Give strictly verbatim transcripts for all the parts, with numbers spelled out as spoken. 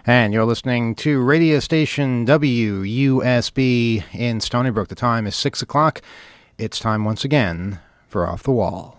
And you're listening to radio station W U S B in Stony Brook. The time is six o'clock. It's time once again for Off the Wall.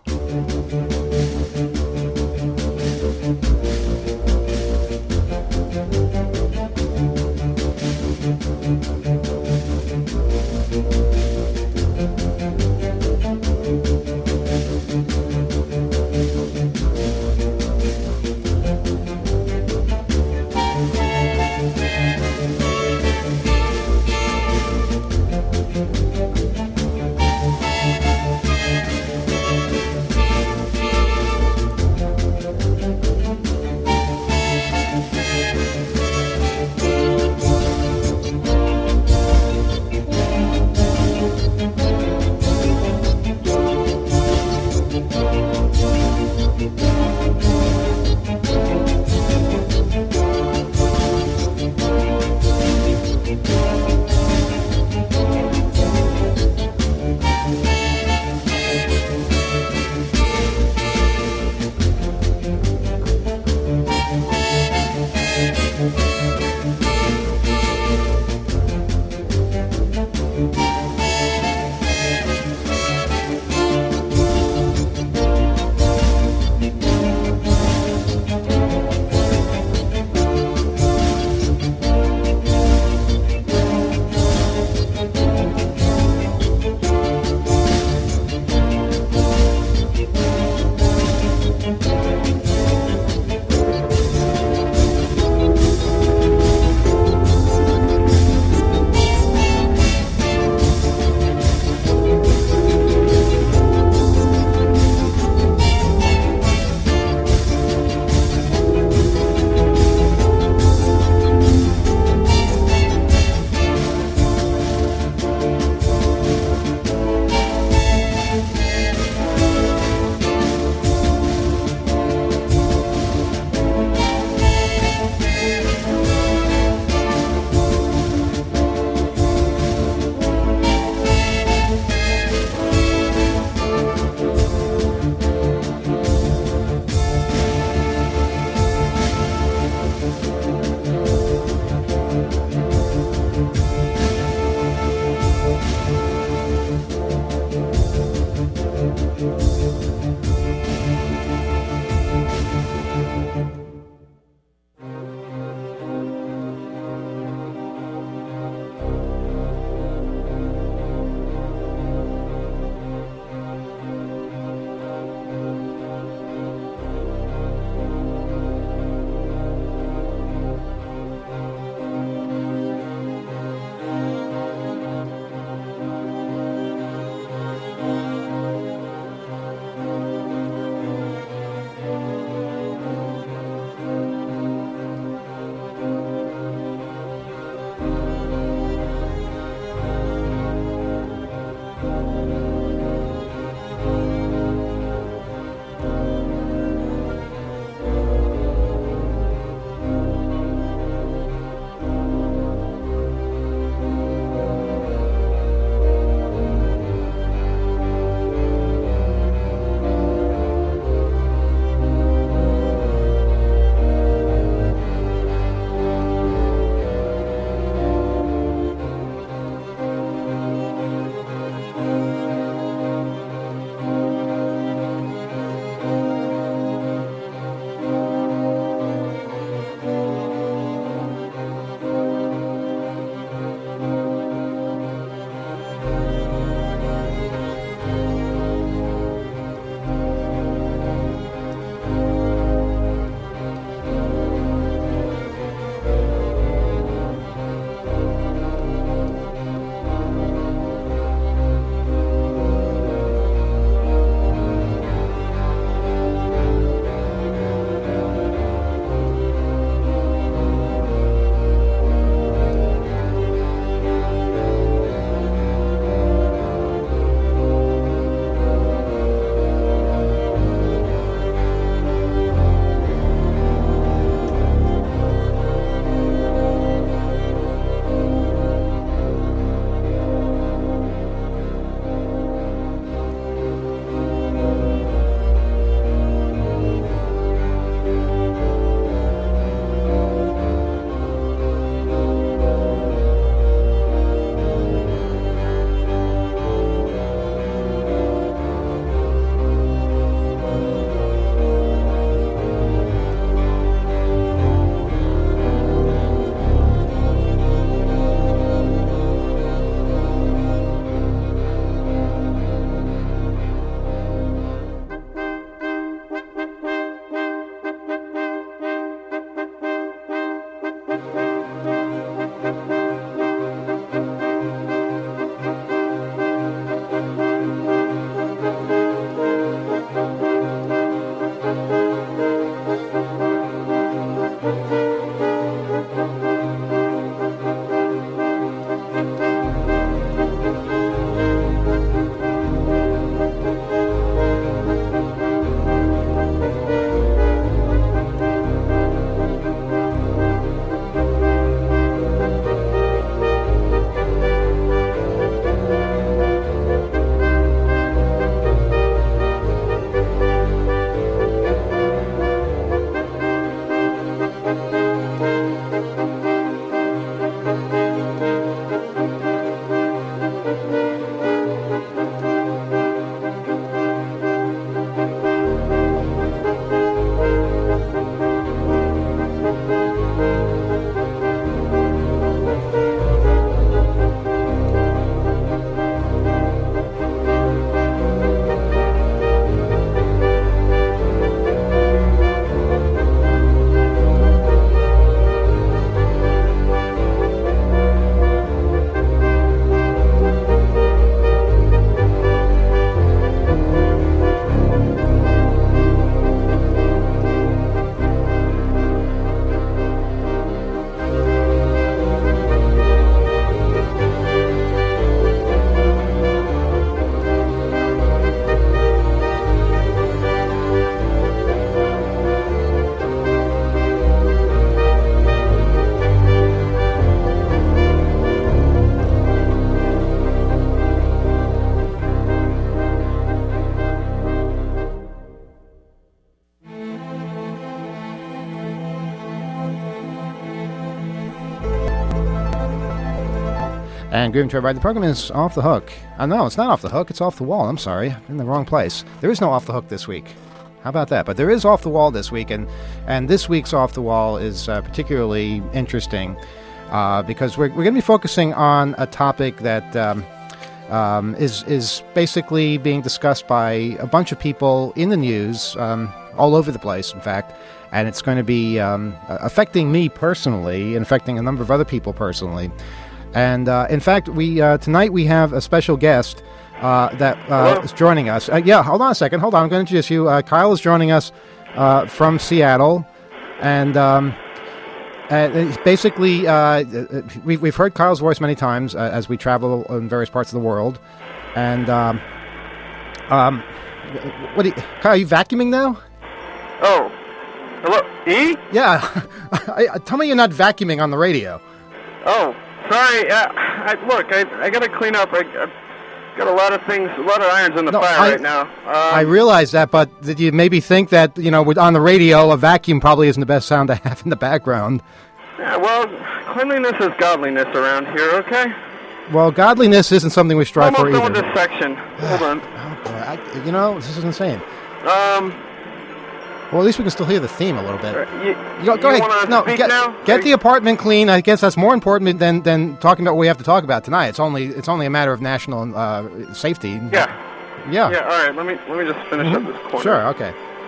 And good evening to everybody. The program is Off the Hook. Uh, no, it's not Off the Hook. It's Off the Wall. I'm sorry. I'm in the wrong place. There is no Off the Hook this week. How about that? But there is Off the Wall this week, and, and this week's Off the Wall is uh, particularly interesting uh, because we're, we're going to be focusing on a topic that um, um, is, is basically being discussed by a bunch of people in the news, um, all over the place, in fact, and it's going to be um, affecting me personally and affecting a number of other people personally. And uh, in fact, we uh, tonight we have a special guest uh, that uh, is joining us. Uh, yeah, hold on a second. Hold on. I'm going to introduce you. Uh, Kyle is joining us uh, from Seattle, and um, and basically uh, we've we've heard Kyle's voice many times uh, as we travel in various parts of the world. And um, um, what? Are you, Kyle, are you vacuuming now? Oh, hello, E? Yeah. I, tell me you're not vacuuming on the radio. Oh. Sorry, uh, I, look, I I gotta clean up. I, I've got a lot of things, a lot of irons in the no, fire I, right now. Um, I realize that, but did you maybe think that, you know, with, on the radio, a vacuum probably isn't the best sound to have in the background? Yeah, well, cleanliness is godliness around here, okay? Well, godliness isn't something we strive for either. I'm almost done with this section. Hold on. Oh, boy, I, you know, this is insane. Um... Well, at least we can still hear the theme a little bit. Uh, you, you go, go you ahead. No, speak get, now? get the apartment clean. I guess that's more important than, than talking about what we have to talk about tonight. It's only it's only a matter of national uh, safety. Yeah. Yeah. Yeah. All right. Let me let me just finish mm-hmm. up this corner. Sure. Okay.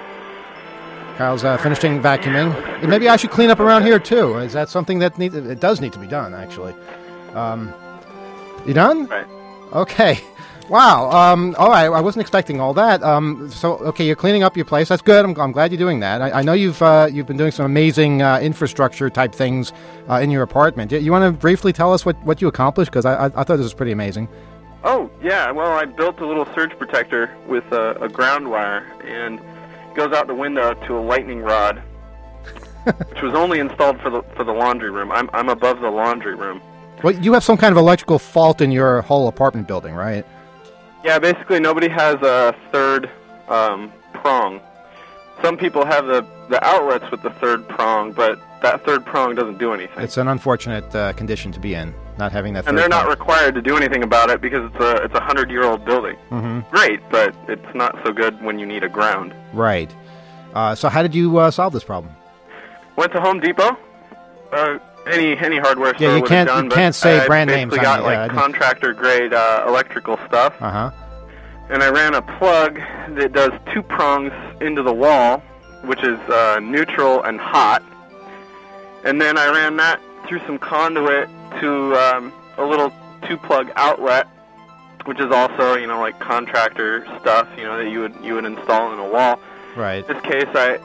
Kyle's uh, finishing vacuuming. Maybe I should clean up around here too. Is that something that needs? It does need to be done, actually. Um, you done? Right. Okay. Wow. Um, all right. I wasn't expecting all that. Um, so, okay, you're cleaning up your place. That's good. I'm, I'm glad you're doing that. I, I know you've uh, you've been doing some amazing uh, infrastructure type things uh, in your apartment. You want to briefly tell us what, what you accomplished? Because I, I I thought this was pretty amazing. Oh yeah. Well, I built a little surge protector with a, a ground wire, and it goes out the window to a lightning rod, which was only installed for the for the laundry room. I'm I'm above the laundry room. Well, you have some kind of electrical fault in your whole apartment building, right? Yeah, basically nobody has a third um, prong. Some people have the, the outlets with the third prong, but that third prong doesn't do anything. It's an unfortunate uh, condition to be in, not having that third And they're prong. not required to do anything about it because it's a it's a hundred-year-old building. Mm-hmm. Great, but it's not so good when you need a ground. Right. Uh, so how did you uh, solve this problem? Went to Home Depot. Uh, any any hardware store yeah, you would can't have done, you but can't say I brand names. basically got on it. like yeah, contractor grade uh, electrical stuff. Uh huh. And I ran a plug that does two prongs into the wall, which is uh, neutral and hot. And then I ran that through some conduit to um, a little two-plug outlet, which is also, you know, like contractor stuff, you know, that you would you would install in a wall. Right. In this case, I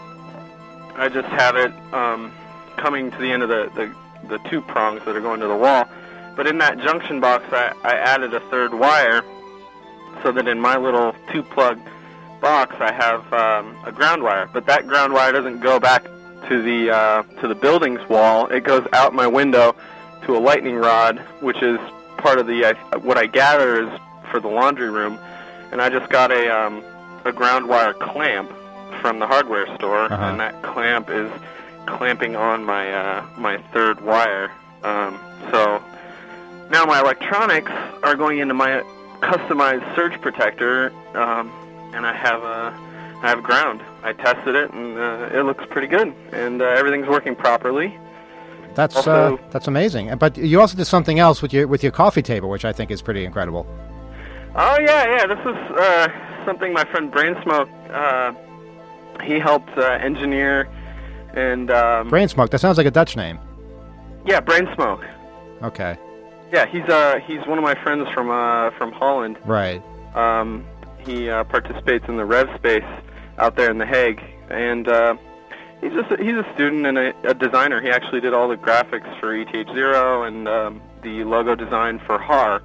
I just have it um, coming to the end of the, the the two prongs that are going to the wall. But in that junction box, I, I added a third wire, so that in my little two-plug box, I have um, a ground wire. But that ground wire doesn't go back to the uh, to the building's wall. It goes out my window to a lightning rod, which is part of the uh, what I gather is for the laundry room. And I just got a um, a ground wire clamp from the hardware store, uh-huh. and that clamp is clamping on my uh, my third wire. Um, so now my electronics are going into my customized surge protector, um, and I have a I have ground. I tested it, and uh, it looks pretty good, and uh, everything's working properly. That's also, uh, that's amazing. But you also did something else with your with your coffee table, which I think is pretty incredible. Oh yeah, yeah. This is uh, something my friend Brainsmoke. Uh, he helped uh, engineer and um, Brainsmoke. That sounds like a Dutch name. Yeah, Brainsmoke. Okay. Yeah, he's uh he's one of my friends from uh from Holland. Right. Um, he uh, participates in the Rev Space out there in The Hague, and uh, he's just a, he's a student and a, a designer. He actually did all the graphics for E T H zero and um, the logo design for H A R,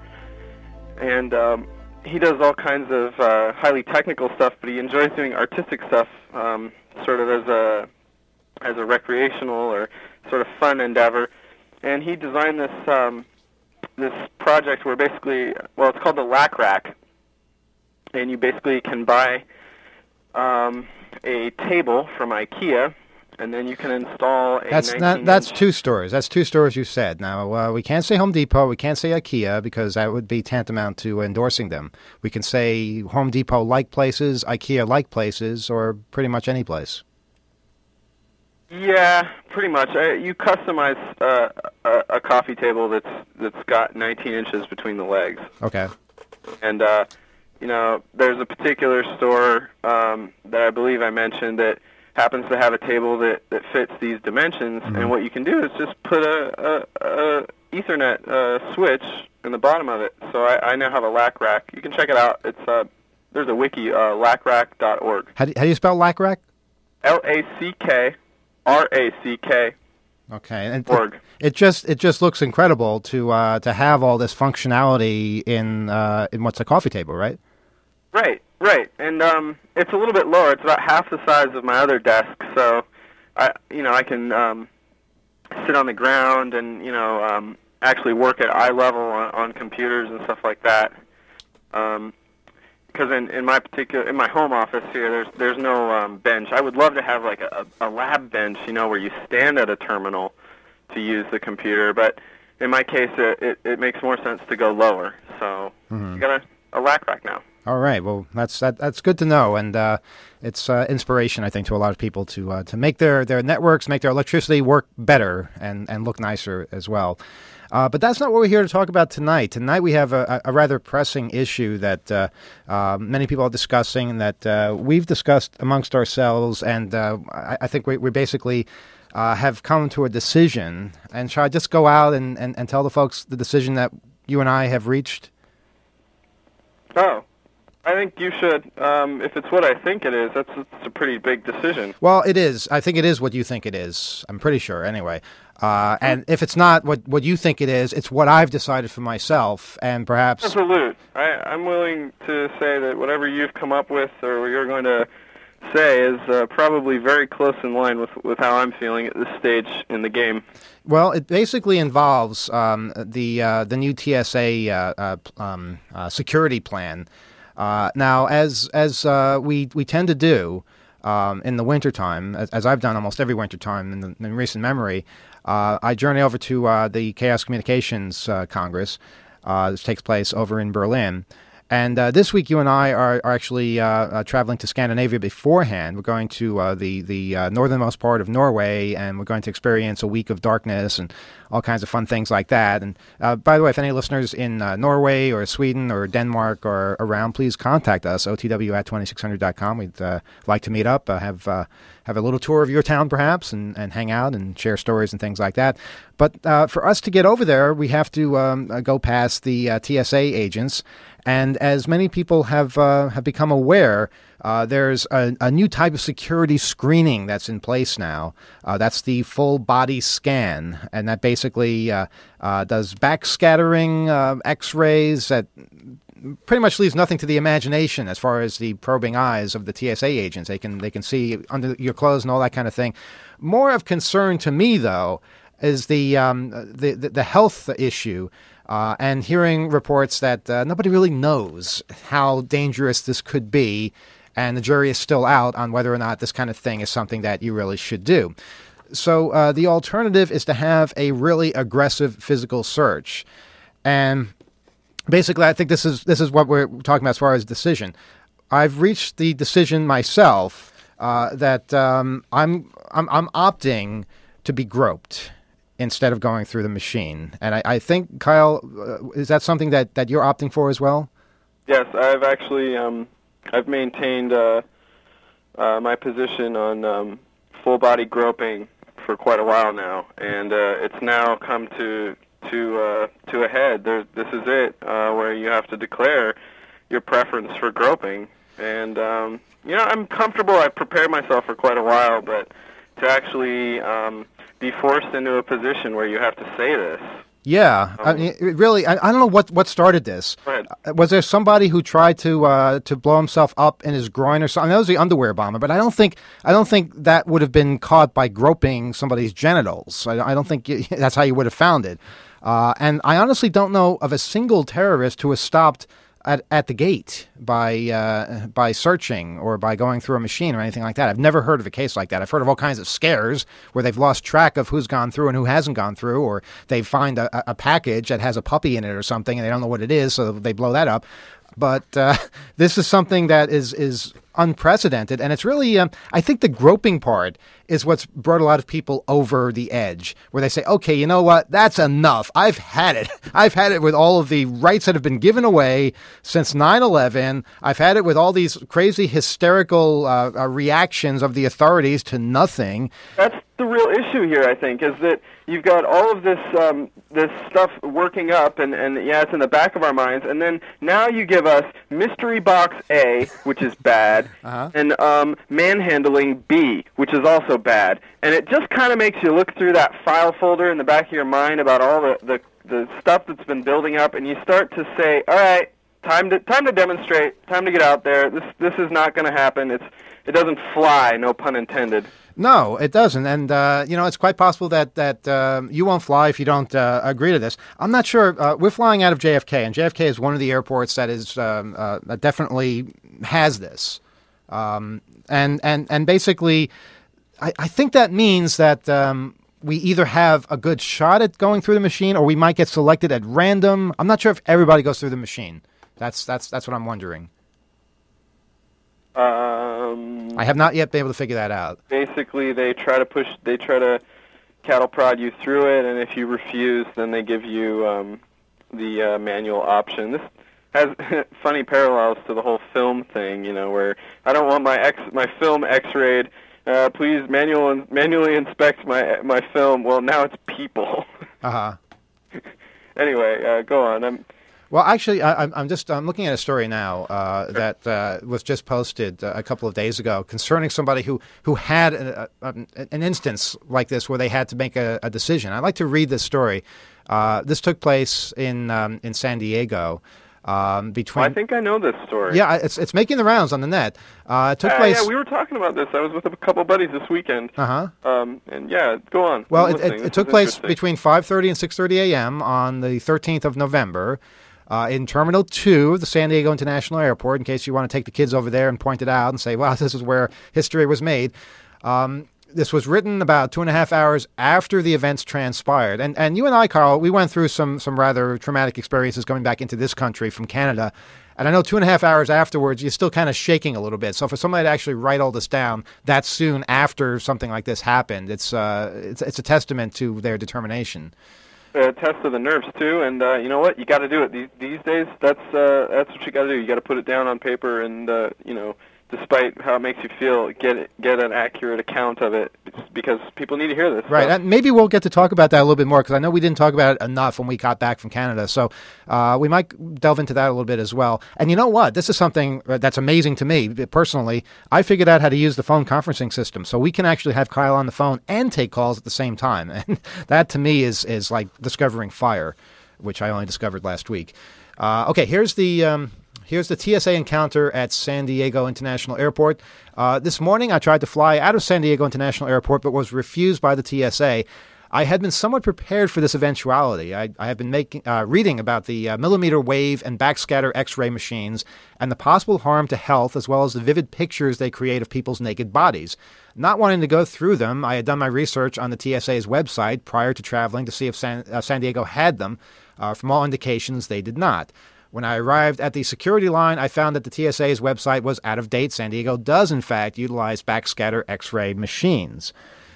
and um, he does all kinds of uh, highly technical stuff. But he enjoys doing artistic stuff, um, sort of as a as a recreational or sort of fun endeavor. And he designed this. Um, this project where basically, well, it's called the Lack Rack, and you basically can buy um, a table from IKEA, and then you can install a That's not, nineteen that's inch two stores. That's two stores you said. Now, uh, we can't say Home Depot. We can't say IKEA because that would be tantamount to endorsing them. We can say Home Depot-like places, IKEA-like places, or pretty much any place. Yeah, pretty much. Uh, you customize uh, a, a coffee table that's that's got nineteen inches between the legs. Okay. And, uh, you know, there's a particular store um, that I believe I mentioned that happens to have a table that, that fits these dimensions. Mm-hmm. And what you can do is just put a, a, a Ethernet uh, switch in the bottom of it. So I, I now have a lack rack. You can check it out. It's uh, there's a wiki, uh, lack rack dot org. How do, how do you spell lack rack? L A C K. R A C K. Okay, and org. It, it just it just looks incredible to uh, to have all this functionality in uh, in what's a coffee table, right? Right, right, and um, it's a little bit lower. It's about half the size of my other desk, so I you know I can um, sit on the ground and you know um, actually work at eye level on, on computers and stuff like that. Um, Because in, in my particular in my home office here, there's there's no um, bench. I would love to have like a, a lab bench, you know, where you stand at a terminal to use the computer. But in my case, it it, it makes more sense to go lower. So mm-hmm. you got a, a lack rack now. All right. Well, that's that, that's good to know, and uh, it's uh, inspiration, I think, to a lot of people to uh, to make their, their networks, make their electricity work better and, and look nicer as well. Uh, but that's not what we're here to talk about tonight. Tonight we have a, a rather pressing issue that uh, uh, many people are discussing and that uh, we've discussed amongst ourselves, and uh, I, I think we, we basically uh, have come to a decision. And shall I just go out and, and, and tell the folks the decision that you and I have reached? Oh. I think you should. Um, if it's what I think it is, that's it's a pretty big decision. Well, it is. I think it is what you think it is. I'm pretty sure, anyway. Uh, and if it's not what, what you think it is, it's what I've decided for myself, and perhaps... Absolute. I, I'm willing to say that whatever you've come up with or what you're going to say is uh, probably very close in line with, with how I'm feeling at this stage in the game. Well, it basically involves um, the uh, the new T S A uh, uh, um, uh, security plan. Uh, now, as as uh, we we tend to do um, in the wintertime, as, as I've done almost every wintertime in, the, in recent memory, uh, I journey over to uh, the Chaos Communications uh, Congress. Uh, this takes place over in Berlin. And uh, this week, you and I are, are actually uh, uh, traveling to Scandinavia beforehand. We're going to uh, the the uh, northernmost part of Norway, and we're going to experience a week of darkness and all kinds of fun things like that. And uh, by the way, if any listeners in uh, Norway or Sweden or Denmark are around, please contact us, O T W at twenty-six hundred dot com. We'd uh, like to meet up, uh, have uh, have a little tour of your town perhaps, and, and hang out and share stories and things like that. But uh, for us to get over there, we have to um, uh, go past the uh, T S A agents. And as many people have uh, have become aware, uh, there's a, a new type of security screening that's in place now. Uh, that's the full body scan, and that basically uh, uh, does backscattering uh, X-rays that pretty much leaves nothing to the imagination as far as the probing eyes of the T S A agents. They can they can see under your clothes and all that kind of thing. More of concern to me, though, is the um, the, the the health issue. Uh, and hearing reports that uh, nobody really knows how dangerous this could be, and the jury is still out on whether or not this kind of thing is something that you really should do. So uh, the alternative is to have a really aggressive physical search. And basically, I think this is this is what we're talking about as far as decision. I've reached the decision myself uh, that um, I'm, I'm I'm opting to be groped instead of going through the machine. And I, I think, Kyle, uh, is that something that, that you're opting for as well? Yes, I've actually um, I've maintained uh, uh, my position on um, full-body groping for quite a while now, and uh, it's now come to to uh, to a head. There, this is it, uh, where you have to declare your preference for groping. And um, you know, I'm comfortable. I've prepared myself for quite a while, but to actually um, be forced into a position where you have to say this. Yeah, um, I mean, it really, I, I don't know what, what started this. Go ahead. Uh, was there somebody who tried to uh, to blow himself up in his groin or something? That was the underwear bomber, but I don't think I don't think that would have been caught by groping somebody's genitals. I, I don't think you, that's how you would have found it. Uh, and I honestly don't know of a single terrorist who has stopped at, at the gate by uh, by searching or by going through a machine or anything like that. I've never heard of a case like that. I've heard of all kinds of scares where they've lost track of who's gone through and who hasn't gone through, or they find a, a package that has a puppy in it or something and they don't know what it is, so they blow that up. But uh, this is something that is is unprecedented, and it's really, um, I think the groping part is what's brought a lot of people over the edge, where they say, okay, you know what, that's enough. I've had it. I've had it with all of the rights that have been given away since nine eleven. I've had it with all these crazy hysterical uh, uh, reactions of the authorities to nothing. That's the real issue here, I think, is that you've got all of this um, this stuff working up, and, and yeah, it's in the back of our minds, and then now you give us Mystery Box A, which is bad, uh-huh. and um, Manhandling B, which is also bad, and it just kind of makes you look through that file folder in the back of your mind about all the, the, the stuff that's been building up, and you start to say, all right, time to time to demonstrate, time to get out there. This this is not going to happen. It's it doesn't fly, no pun intended. No, it doesn't. And, uh, you know, it's quite possible that, that um, you won't fly if you don't uh, agree to this. I'm not sure. Uh, we're flying out of J F K, and J F K is one of the airports that is um, uh, that definitely has this. Um, and, and, and basically, I, I think that means that um, we either have a good shot at going through the machine or we might get selected at random. I'm not sure if everybody goes through the machine. That's, that's, that's what I'm wondering. Um, I have not yet been able to figure that out. Basically, they try to push, they try to cattle prod you through it, and if you refuse, then they give you um, the uh, manual option. This has funny parallels to the whole film thing, you know, where I don't want my X, my film X-rayed. Uh, please manual manually inspect my my film. Well, now it's people. Uh huh. Anyway, uh, go on. I'm. Well, actually, I, I'm just I'm looking at a story now uh, that uh, was just posted uh, a couple of days ago concerning somebody who, who had a, a, an instance like this where they had to make a, a decision. I'd like to read this story. Uh, this took place in um, in San Diego. Um, between, well, I think I know this story. Yeah, it's it's making the rounds on the net. Uh, it took uh, place. Yeah, we were talking about this. I was with a couple buddies this weekend. Uh huh. Um, and yeah, go on. Well, it, it, it took place between five thirty and six thirty a.m. on the thirteenth of November. Uh, in Terminal two of the San Diego International Airport, in case you want to take the kids over there and point it out and say, wow, this is where history was made. Um, this was written about two and a half hours after the events transpired. And and you and I, Carl, we went through some some rather traumatic experiences coming back into this country from Canada. And I know two and a half hours afterwards, you're still kind of shaking a little bit. So for somebody to actually write all this down that soon after something like this happened, it's uh, it's, it's a testament to their determination. A test of the nerves too, and uh, you know what? You got to do it these these days. That's uh, that's what you got to do. You got to put it down on paper, and uh, you know, despite how it makes you feel, get it, get an accurate account of it, because people need to hear this. Right, stuff. and maybe we'll get to talk about that a little bit more, because I know we didn't talk about it enough when we got back from Canada. So uh, we might delve into that a little bit as well. And you know what? This is something that's amazing to me personally. I figured out how to use the phone conferencing system, so we can actually have Kyle on the phone and take calls at the same time. And that to me is is like discovering fire, which I only discovered last week. Uh, okay, here's the. Um, Here's the T S A encounter at San Diego International Airport. Uh, this morning, I tried to fly out of San Diego International Airport, but was refused by the T S A. I had been somewhat prepared for this eventuality. I, I have been making, uh, reading about the uh, millimeter wave and backscatter X-ray machines and the possible harm to health, as well as the vivid pictures they create of people's naked bodies. Not wanting to go through them, I had done my research on the T S A's website prior to traveling to see if San, uh, San Diego had them. Uh, from all indications, they did not. When I arrived at the security line, I found that the T S A's website was out of date. San Diego does, in fact, utilize backscatter X-ray machines.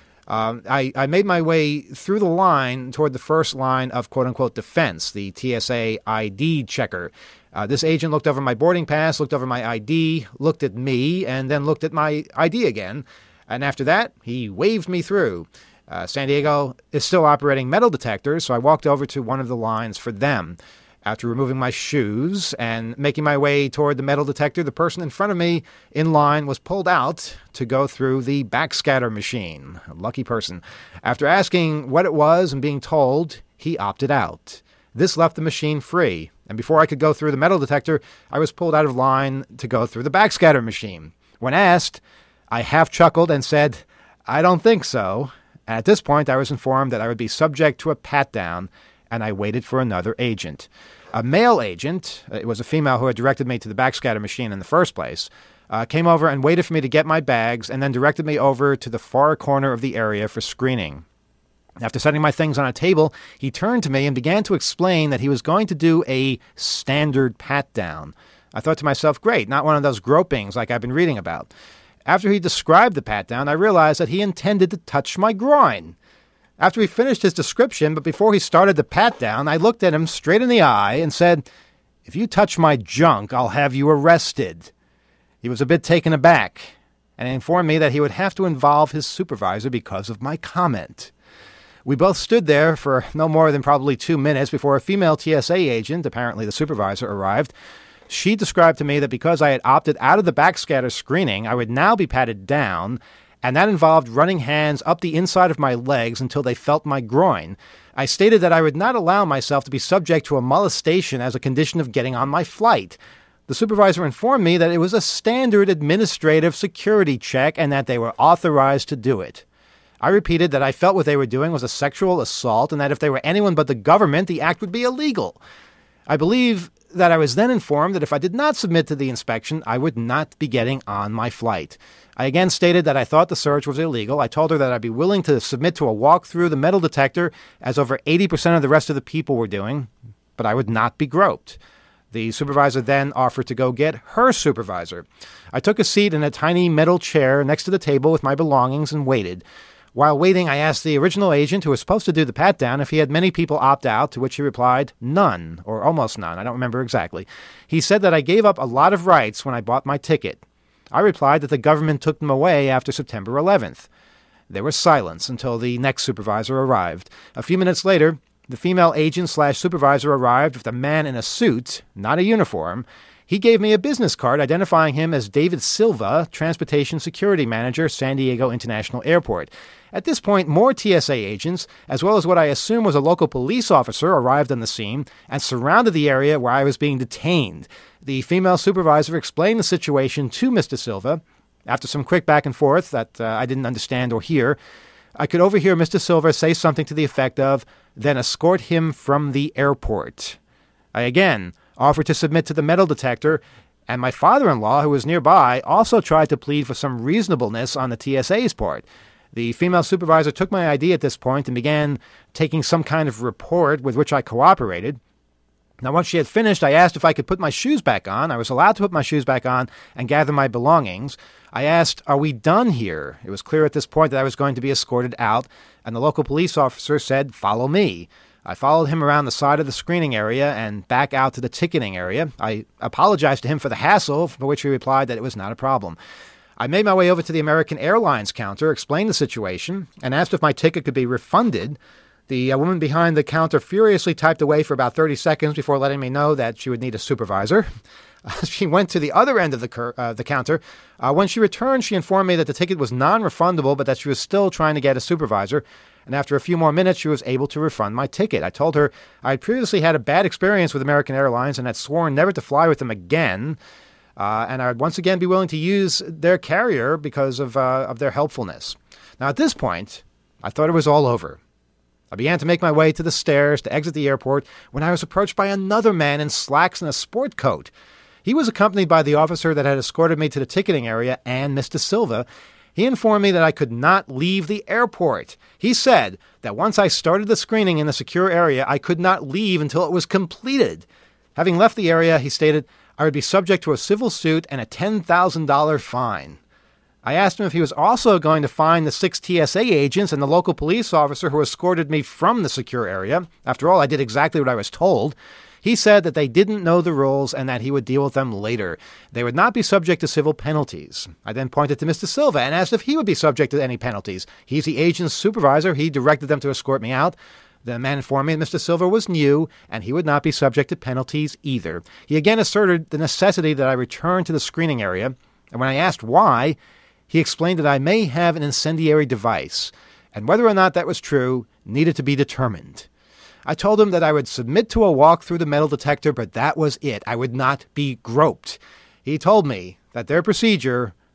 Um, I, I made my way through the line toward the first line of quote-unquote defense, the T S A I D checker. Uh, this agent looked over my boarding pass, looked over my I D, looked at me, and then looked at my I D again. And after that, he waved me through. Uh, San Diego is still operating metal detectors, so I walked over to one of the lines for them. After removing my shoes and making my way toward the metal detector, the person in front of me in line was pulled out to go through the backscatter machine. A lucky person. After asking what it was and being told, he opted out. This left the machine free, and before I could go through the metal detector, I was pulled out of line to go through the backscatter machine. When asked, I half chuckled and said, "I don't think so." And at this point, I was informed that I would be subject to a pat-down, and I waited for another agent. A male agent, it was a female who had directed me to the backscatter machine in the first place, uh, came over and waited for me to get my bags and then directed me over to the far corner of the area for screening. After setting my things on a table, he turned to me and began to explain that he was going to do a standard pat-down. I thought to myself, great, not one of those gropings like I've been reading about. After he described the pat-down, I realized that he intended to touch my groin. After he finished his description, but before he started the pat-down, I looked at him straight in the eye and said, "If you touch my junk, I'll have you arrested." He was a bit taken aback and informed me that he would have to involve his supervisor because of my comment. We both stood there for no more than probably two minutes before a female T S A agent, apparently the supervisor, arrived. She described to me that because I had opted out of the backscatter screening, I would now be patted down, and that involved running hands up the inside of my legs until they felt my groin. I stated that I would not allow myself to be subject to a molestation as a condition of getting on my flight. The supervisor informed me that it was a standard administrative security check and that they were authorized to do it. I repeated that I felt what they were doing was a sexual assault and that if they were anyone but the government, the act would be illegal. I believe that I was then informed that if I did not submit to the inspection, I would not be getting on my flight. I again stated that I thought the search was illegal. I told her that I'd be willing to submit to a walk through the metal detector, as over eighty percent of the rest of the people were doing, but I would not be groped. The supervisor then offered to go get her supervisor. I took a seat in a tiny metal chair next to the table with my belongings and waited. While waiting, I asked the original agent who was supposed to do the pat-down if he had many people opt out, to which he replied, none, or almost none. I don't remember exactly. He said that I gave up a lot of rights when I bought my ticket. I replied that the government took them away after September eleventh. There was silence until the next supervisor arrived. A few minutes later, the female agent slash supervisor arrived with a man in a suit, not a uniform. He gave me a business card identifying him as David Silva, Transportation Security Manager, San Diego International Airport. At this point, more T S A agents, as well as what I assume was a local police officer, arrived on the scene and surrounded the area where I was being detained. The female supervisor explained the situation to Mister Silva. After some quick back and forth that uh, I didn't understand or hear, I could overhear Mister Silva say something to the effect of, "Then escort him from the airport." I again offered to submit to the metal detector, and my father-in-law, who was nearby, also tried to plead for some reasonableness on the T S A's part. The female supervisor took my I D at this point and began taking some kind of report with which I cooperated. Now, once she had finished, I asked if I could put my shoes back on. I was allowed to put my shoes back on and gather my belongings. I asked, "Are we done here?" It was clear at this point that I was going to be escorted out, and the local police officer said, "Follow me." I followed him around the side of the screening area and back out to the ticketing area. I apologized to him for the hassle, for which he replied that it was not a problem. I made my way over to the American Airlines counter, explained the situation, and asked if my ticket could be refunded. The uh, woman behind the counter furiously typed away for about thirty seconds before letting me know that she would need a supervisor. Uh, she went to the other end of the, cur- uh, the counter. Uh, when she returned, she informed me that the ticket was non-refundable, but that she was still trying to get a supervisor. And after a few more minutes, she was able to refund my ticket. I told her I had previously had a bad experience with American Airlines and had sworn never to fly with them again. Uh, and I would once again be willing to use their carrier because of, uh, of their helpfulness. Now, at this point, I thought it was all over. I began to make my way to the stairs to exit the airport when I was approached by another man in slacks and a sport coat. He was accompanied by the officer that had escorted me to the ticketing area and Mister Silva. He informed me that I could not leave the airport. He said that once I started the screening in the secure area, I could not leave until it was completed. Having left the area, he stated, I would be subject to a civil suit and a ten thousand dollars fine. I asked him if he was also going to fine the six T S A agents and the local police officer who escorted me from the secure area. After all, I did exactly what I was told. He said that they didn't know the rules and that he would deal with them later. They would not be subject to civil penalties. I then pointed to Mister Silva and asked if he would be subject to any penalties. He's the agent's supervisor. He directed them to escort me out. The man informed me that Mister Silva was new, and he would not be subject to penalties either. He again asserted the necessity that I return to the screening area, and when I asked why, he explained that I may have an incendiary device, and whether or not that was true needed to be determined. I told him that I would submit to a walk through the metal detector, but that was it. I would not be groped. He told me that their procedure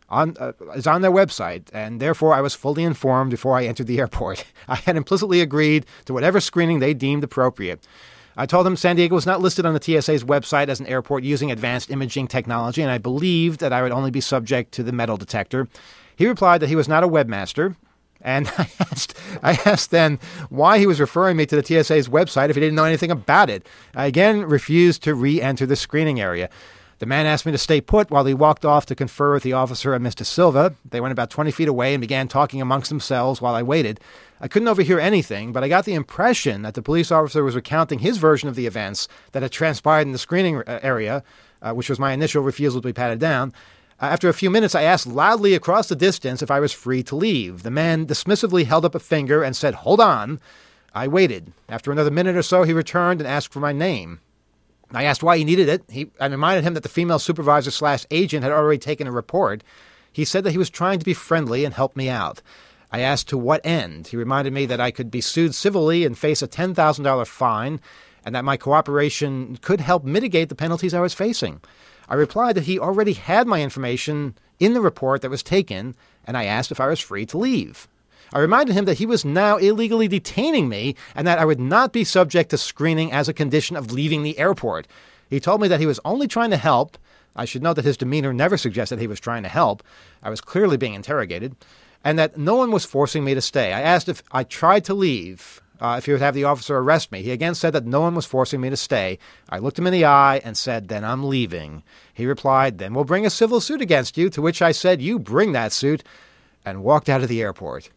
on uh, is on their website, and therefore I was fully informed before I entered the airport. I had implicitly agreed to whatever screening they deemed appropriate. I told them San Diego was not listed on the T S A's website as an airport using advanced imaging technology, and I believed that I would only be subject to the metal detector. He replied that he was not a webmaster, and I asked, I asked then why he was referring me to the T S A's website if he didn't know anything about it. I again refused to re-enter the screening area. The man asked me to stay put while he walked off to confer with the officer and Mister Silva. They went about twenty feet away and began talking amongst themselves while I waited. I couldn't overhear anything, but I got the impression that the police officer was recounting his version of the events that had transpired in the screening area, uh, which was my initial refusal to be patted down. Uh, after a few minutes, I asked loudly across the distance if I was free to leave. The man dismissively held up a finger and said, "Hold on." I waited. After another minute or so, he returned and asked for my name. I asked why he needed it. He, I reminded him that the female supervisor slash agent had already taken a report. He said that he was trying to be friendly and help me out. I asked to what end. He reminded me that I could be sued civilly and face a ten thousand dollars fine, and that my cooperation could help mitigate the penalties I was facing. I replied that he already had my information in the report that was taken, and I asked if I was free to leave. I reminded him that he was now illegally detaining me and that I would not be subject to screening as a condition of leaving the airport. He told me that he was only trying to help. I should note that his demeanor never suggested he was trying to help. I was clearly being interrogated. And that no one was forcing me to stay. I asked if I tried to leave, uh, if he would have the officer arrest me. He again said that no one was forcing me to stay. I looked him in the eye and said, "Then I'm leaving." He replied, "Then we'll bring a civil suit against you," to which I said, "You bring that suit," and walked out of the airport.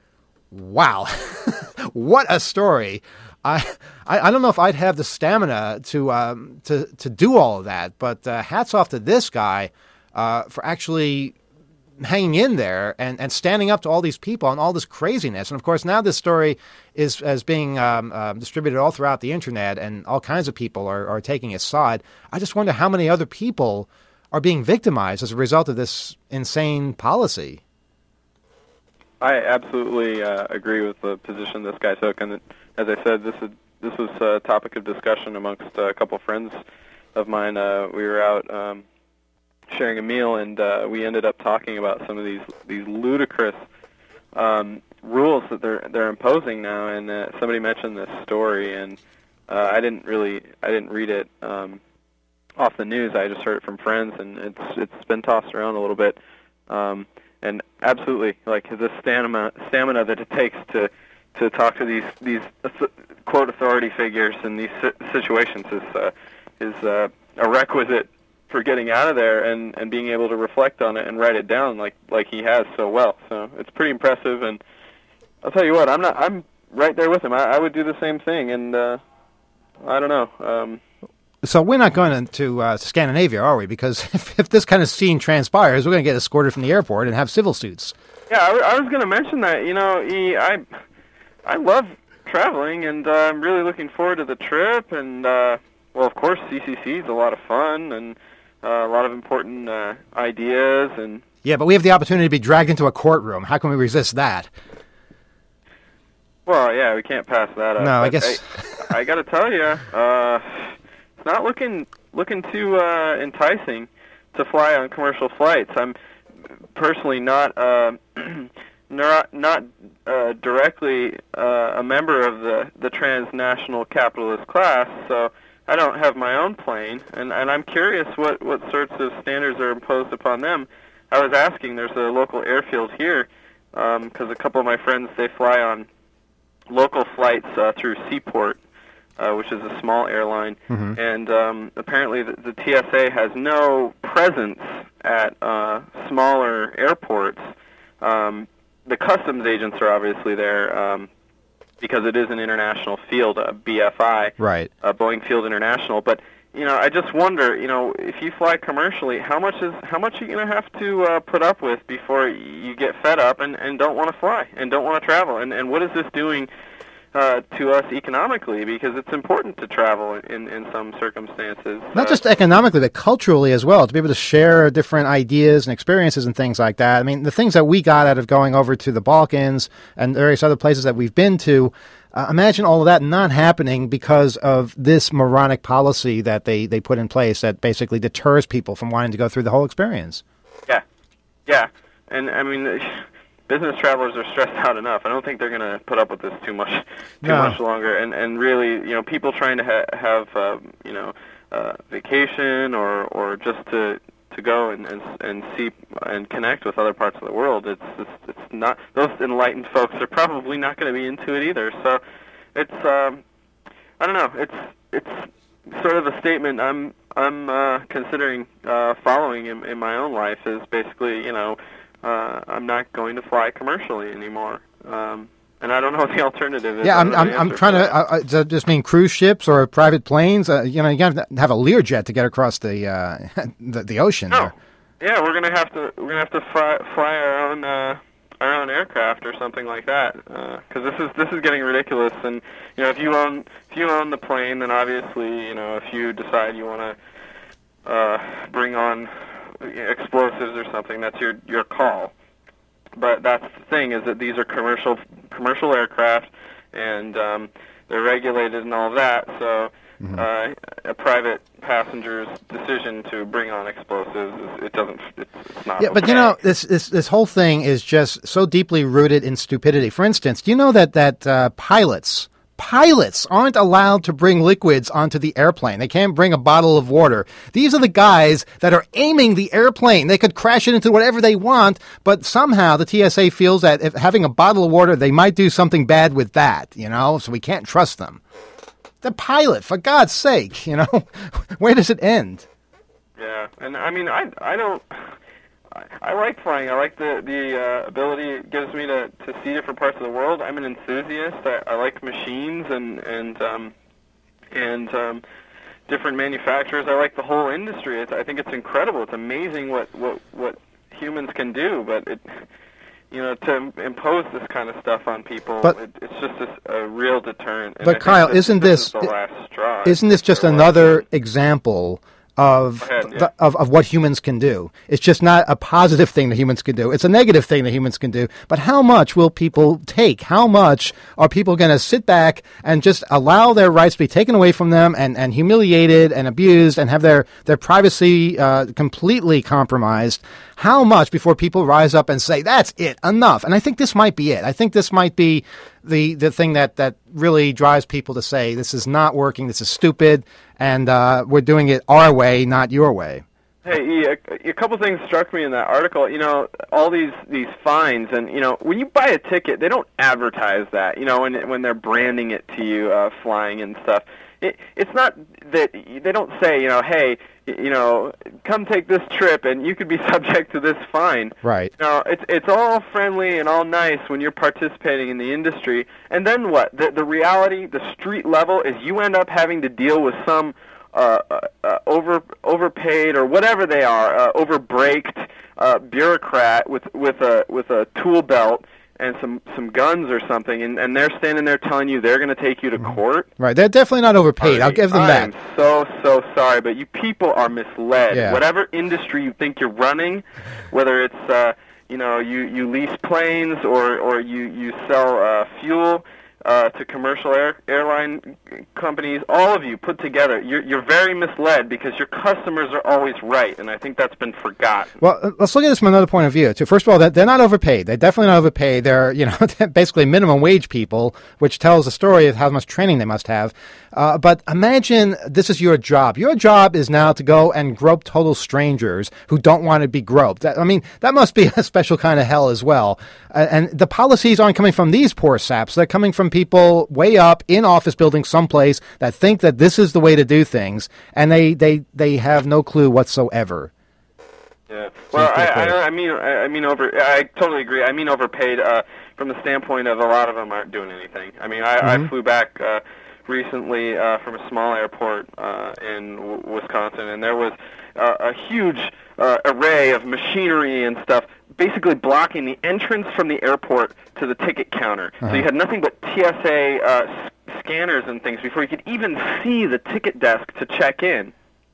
Wow. What a story. I, I I don't know if I'd have the stamina to um, to, to do all of that, but uh, hats off to this guy uh, for actually hanging in there and, and standing up to all these people and all this craziness. And, of course, now this story is as being um, uh, distributed all throughout the Internet, and all kinds of people are, are taking his side. I just wonder how many other people are being victimized as a result of this insane policy. I absolutely uh, agree with the position this guy took. And as I said, this, is, this was a topic of discussion amongst a couple friends of mine. Uh, we were out Um, sharing a meal, and uh, we ended up talking about some of these these ludicrous um, rules that they're they're imposing now. And uh, somebody mentioned this story, and uh, I didn't really I didn't read it um, off the news. I just heard it from friends, and it's it's been tossed around a little bit. Um, and absolutely, like the stamina stamina that it takes to to talk to these these quote authority figures in these situations is uh, is uh, a requisite for getting out of there and, and being able to reflect on it and write it down like like he has so well. So it's pretty impressive, and I'll tell you what, I'm not I'm right there with him. I, I would do the same thing, and uh, I don't know. Um, so we're not going to uh, Scandinavia, are we? Because if, if this kind of scene transpires, we're going to get escorted from the airport and have civil suits. Yeah, I, I was going to mention that. You know, he, I I love traveling, and uh, I'm really looking forward to the trip. And uh, well, of course, C C C is a lot of fun, and Uh, a lot of important uh, ideas. And yeah, but we have the opportunity to be dragged into a courtroom. How can we resist that? Well, yeah, we can't pass that up. No, I guess I, I got to tell you, uh, it's not looking looking too uh, enticing to fly on commercial flights. I'm personally not uh, not not uh, directly uh, a member of the the transnational capitalist class, so I don't have my own plane, and, and I'm curious what, what sorts of standards are imposed upon them. I was asking, there's a local airfield here, because um, a couple of my friends, they fly on local flights uh, through Seaport, uh, which is a small airline, mm-hmm. and um, apparently the, the T S A has no presence at uh, smaller airports. Um, the customs agents are obviously there, um, because it is an international field, uh, B F I, right? Uh, Boeing Field International. But you know, I just wonder, you know, if you fly commercially, how much is how much are you going to have to uh, put up with before you get fed up and, and don't want to fly and don't want to travel? And and what is this doing uh, to us economically? Because it's important to travel in, in some circumstances. Not uh, just economically, but culturally as well, to be able to share different ideas and experiences and things like that. I mean, the things that we got out of going over to the Balkans and various other places that we've been to, uh, imagine all of that not happening because of this moronic policy that they, they put in place that basically deters people from wanting to go through the whole experience. Yeah. Yeah, and I mean, business travelers are stressed out enough. I don't think they're going to put up with this too much, too No. much longer. And and really, you know, people trying to ha- have um, you know, uh, vacation or or just to to go and, and and see and connect with other parts of the world. It's it's, it's not, those enlightened folks are probably not going to be into it either. So it's um, I don't know. It's it's sort of a statement I'm I'm uh, considering uh, following in, in my own life. Is basically, you know, uh, I'm not going to fly commercially anymore. Um, and I don't know what the alternative is. Yeah, I'm I don't I'm, know I'm the trying answer to. for that. Uh, uh, does that just mean cruise ships or private planes? Uh, you know, you got to have a Learjet to get across the uh, the, the ocean. No. there. Yeah, we're gonna have to we're gonna have to fly, fly our own uh, our own aircraft or something like that. Because this is this is getting ridiculous. And you know, if you own if you own the plane, then obviously, you know, if you decide you want to uh, bring on explosives or something, that's your your call. But that's the thing, is that these are commercial commercial aircraft, and um, they're regulated and all that. So Mm-hmm. uh, a private passenger's decision to bring on explosives, is, it doesn't. It's, it's not. Yeah, but you okay. know, this, this this whole thing is just so deeply rooted in stupidity. For instance, do you know that that uh, pilots pilots aren't allowed to bring liquids onto the airplane? They can't bring a bottle of water. These are the guys that are aiming the airplane. They could crash it into whatever they want, but somehow the T S A feels that if having a bottle of water, they might do something bad with that. You know, so we can't trust them. The pilot, for God's sake, you know, where does it end? Yeah, and I mean, I I don't. I, I like flying. I like the the uh, ability it gives me to, to see different parts of the world. I'm an enthusiast. I, I like machines and and um, and um, different manufacturers. I like the whole industry. It's, I think it's incredible. It's amazing what, what, what humans can do. But it, you know, to impose this kind of stuff on people, But- it, it's just this, a real deterrent. And But I think Kyle, this, isn't this, this- is the last straw? Isn't this just There was. another example of, Go ahead, yeah. the, of of what humans can do? It's just not a positive thing that humans can do. It's a negative thing that humans can do. But how much will people take? How much are people going to sit back and just allow their rights to be taken away from them and, and humiliated and abused and have their, their privacy uh, completely compromised? How much before people rise up and say, that's it, enough? And I think this might be it. I think this might be the the thing that, that really drives people to say, this is not working, this is stupid, and uh, we're doing it our way, not your way. Hey, E, a, a couple things struck me in that article. You know, all these these fines, and you know, when you buy a ticket, they don't advertise that. You know, when when they're branding it to you, uh, flying and stuff. It, it's not that they don't say, you know, hey, you know, come take this trip, and you could be subject to this fine. Right. No, it's it's all friendly and all nice when you're participating in the industry, and then what? The the reality, the street level, is you end up having to deal with some uh, uh, uh, over overpaid or whatever they are, uh, overbraked uh, bureaucrat with with a with a tool belt and some some guns or something, and, and they're standing there telling you they're going to take you to court. Right. They're definitely not overpaid. I'll give them I that. am so, so sorry, but you people are misled. Yeah. Whatever industry you think you're running, whether it's, uh, you know, you, you lease planes or, or you, you sell uh, fuel uh, to commercial air, airline companies, all of you put together, you're, you're very misled because your customers are always right, and I think that's been forgotten. Well, uh, let's look at this from another point of view. Too. First of all, that they're not overpaid. They're definitely not overpaid. They're, you know, basically minimum wage people, which tells a story of how much training they must have. Uh, but imagine this is your job. Your job is now to go and grope total strangers who don't want to be groped. That, I mean, that must be a special kind of hell as well. Uh, and the policies aren't coming from these poor saps. They're coming from people way up in office buildings someplace that think that this is the way to do things, and they, they, they have no clue whatsoever. Yeah. Well, Seems I, pretty clear. I, I mean, I I mean over. I totally agree. I mean overpaid uh, from the standpoint of a lot of them aren't doing anything. I mean, I, Mhm. I flew back uh, recently uh, from a small airport uh, in w- Wisconsin, and there was uh, a huge uh, array of machinery and stuff, basically blocking the entrance from the airport to the ticket counter. Uh-huh. So you had nothing but T S A uh, s- scanners and things before you could even see the ticket desk to check in.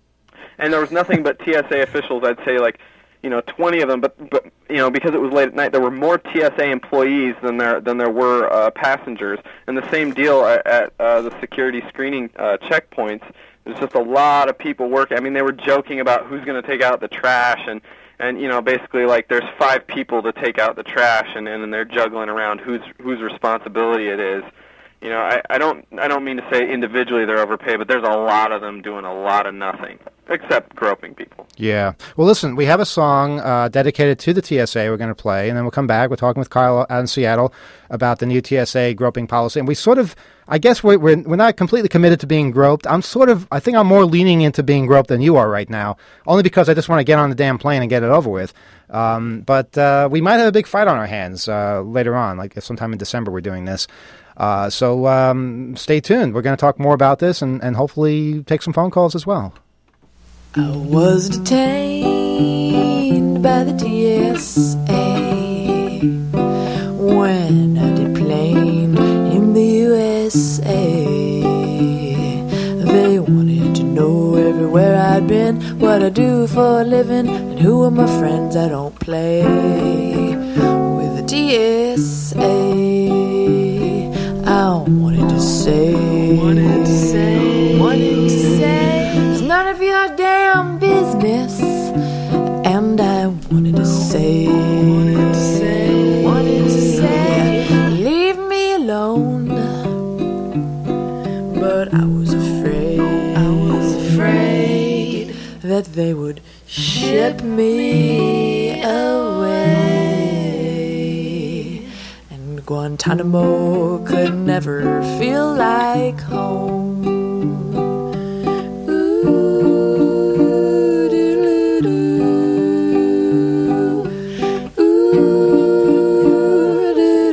And there was nothing but T S A officials, I'd say like, you know, twenty of them, but, but you know, because it was late at night, there were more T S A employees than there than there were uh, passengers. And the same deal at, at uh, the security screening uh, checkpoints. There's just a lot of people working. I mean, they were joking about who's going to take out the trash, and and you know, basically like there's five people to take out the trash, and and they're juggling around whose whose responsibility it is. You know, I, I don't I don't mean to say individually they're overpaid, but there's a lot of them doing a lot of nothing, except groping people. Yeah. Well, listen, we have a song uh, dedicated to the T S A we're going to play, and then we'll come back. We're talking with Kyle out in Seattle about the new T S A groping policy. And we sort of, I guess we're, we're, we're not completely committed to being groped. I'm sort of, I think I'm more leaning into being groped than you are right now, only because I just want to get on the damn plane and get it over with. Um, but uh, we might have a big fight on our hands uh, later on, like sometime in December we're doing this. Uh, so um, stay tuned. We're going to talk more about this and, and hopefully take some phone calls as well. I was detained by the T S A when I deplaned in the U S A. They wanted to know everywhere I'd been, what I do for a living, and who are my friends. I don't play with the T S A. I wanted to say, wanted to say, wanted to say, it's none of your damn business. And I wanted to say, wanted to say, wanted to say, leave me alone. But I was afraid, I was afraid that they would ship me away. Guantanamo could never feel like home. Ooh, doodle-doo. Ooh,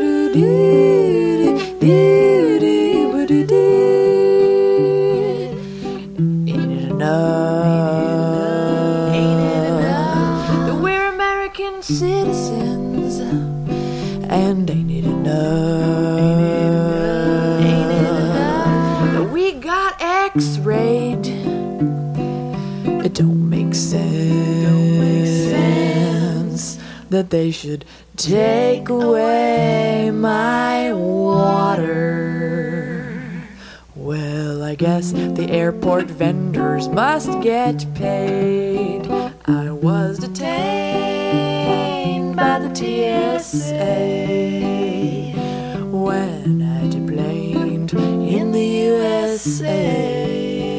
doodle-doo-doo-doo-doo-doo. Ain't it enough? Ain't it enough that we're American citizens? And ain't it enough? Ain't it enough? Ain't it enough that we got X-rayed? It don't make sense, don't make sense that they should take away my water. Well, I guess the airport vendors must get paid. I was detained by the T S A when I deplaned in the U S A.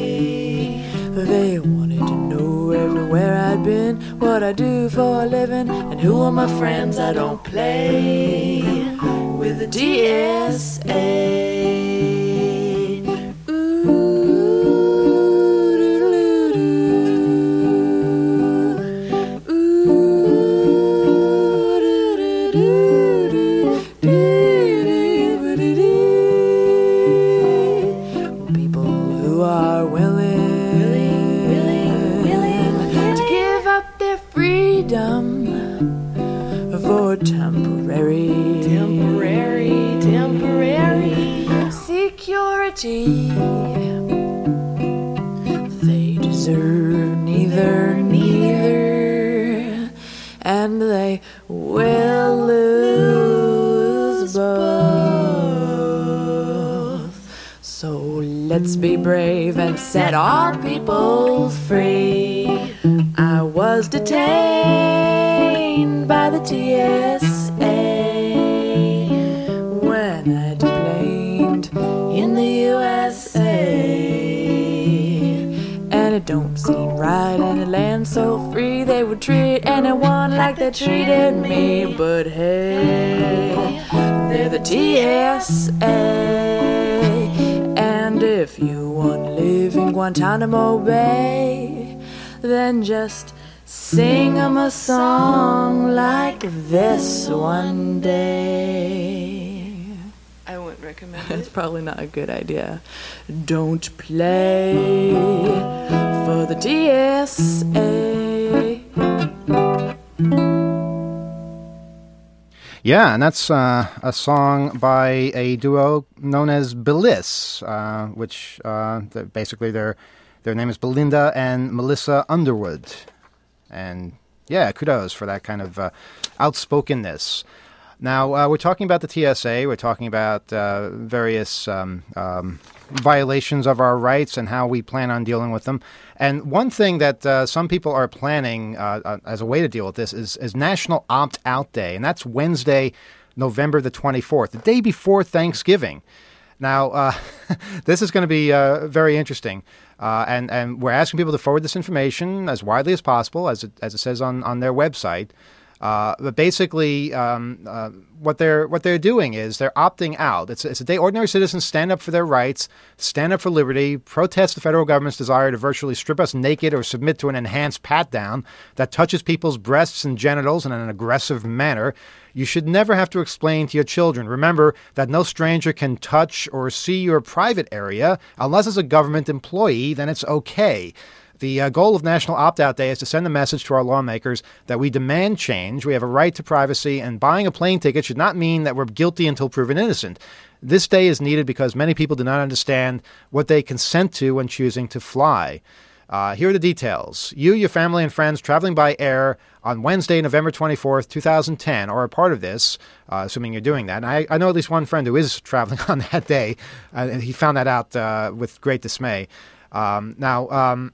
They wanted to know everywhere I'd been, what I do for a living, and who are my friends. I don't play with the T S A. Ooh, doodle-doo. Ooh, do-do-do-do. People who are willing, willing, willing, willing to give up their freedom for temporary, temporary, temporary security. They deserve neither, neither, and they will lose both. So let's be brave and set our people free. I was detained by the T S A when I deplaned in the U S A. And it don't seem right in a land so free they would treat anyone like they treated me. But hey, they're the T S A, and if you want to live in Guantanamo Bay, then just sing 'em a song like this one day. I wouldn't recommend it. It's probably not a good idea. Don't play for the T S A. Yeah, and that's uh, a song by a duo known as Beliss, uh, which uh, basically their their name is Belinda and Melissa Underwood. And yeah, kudos for that kind of uh, outspokenness. Now, uh, we're talking about the T S A. We're talking about uh, various um, um, violations of our rights and how we plan on dealing with them. And one thing that uh, some people are planning uh, uh, as a way to deal with this is, is National Opt-Out Day, and that's Wednesday, November the twenty-fourth, the day before Thanksgiving. Now, uh, this is going to be uh, very interesting, uh, and, and we're asking people to forward this information as widely as possible, as it, as it says on, on their website. Uh, but basically, um, uh, what they're what they're doing is they're opting out. It's, it's a day ordinary citizens stand up for their rights, stand up for liberty, protest the federal government's desire to virtually strip us naked or submit to an enhanced pat-down that touches people's breasts and genitals in an aggressive manner. You should never have to explain to your children. Remember that no stranger can touch or see your private area unless it's a government employee. Then it's okay. The uh, goal of National Opt-Out Day is to send a message to our lawmakers that we demand change, we have a right to privacy, and buying a plane ticket should not mean that we're guilty until proven innocent. This day is needed because many people do not understand what they consent to when choosing to fly. Uh, here are the details. You, your family, and friends traveling by air on Wednesday, November twenty-fourth, twenty ten, are a part of this, uh, assuming you're doing that. And I, I know at least one friend who is traveling on that day, uh, and he found that out uh, with great dismay. Um, now, um,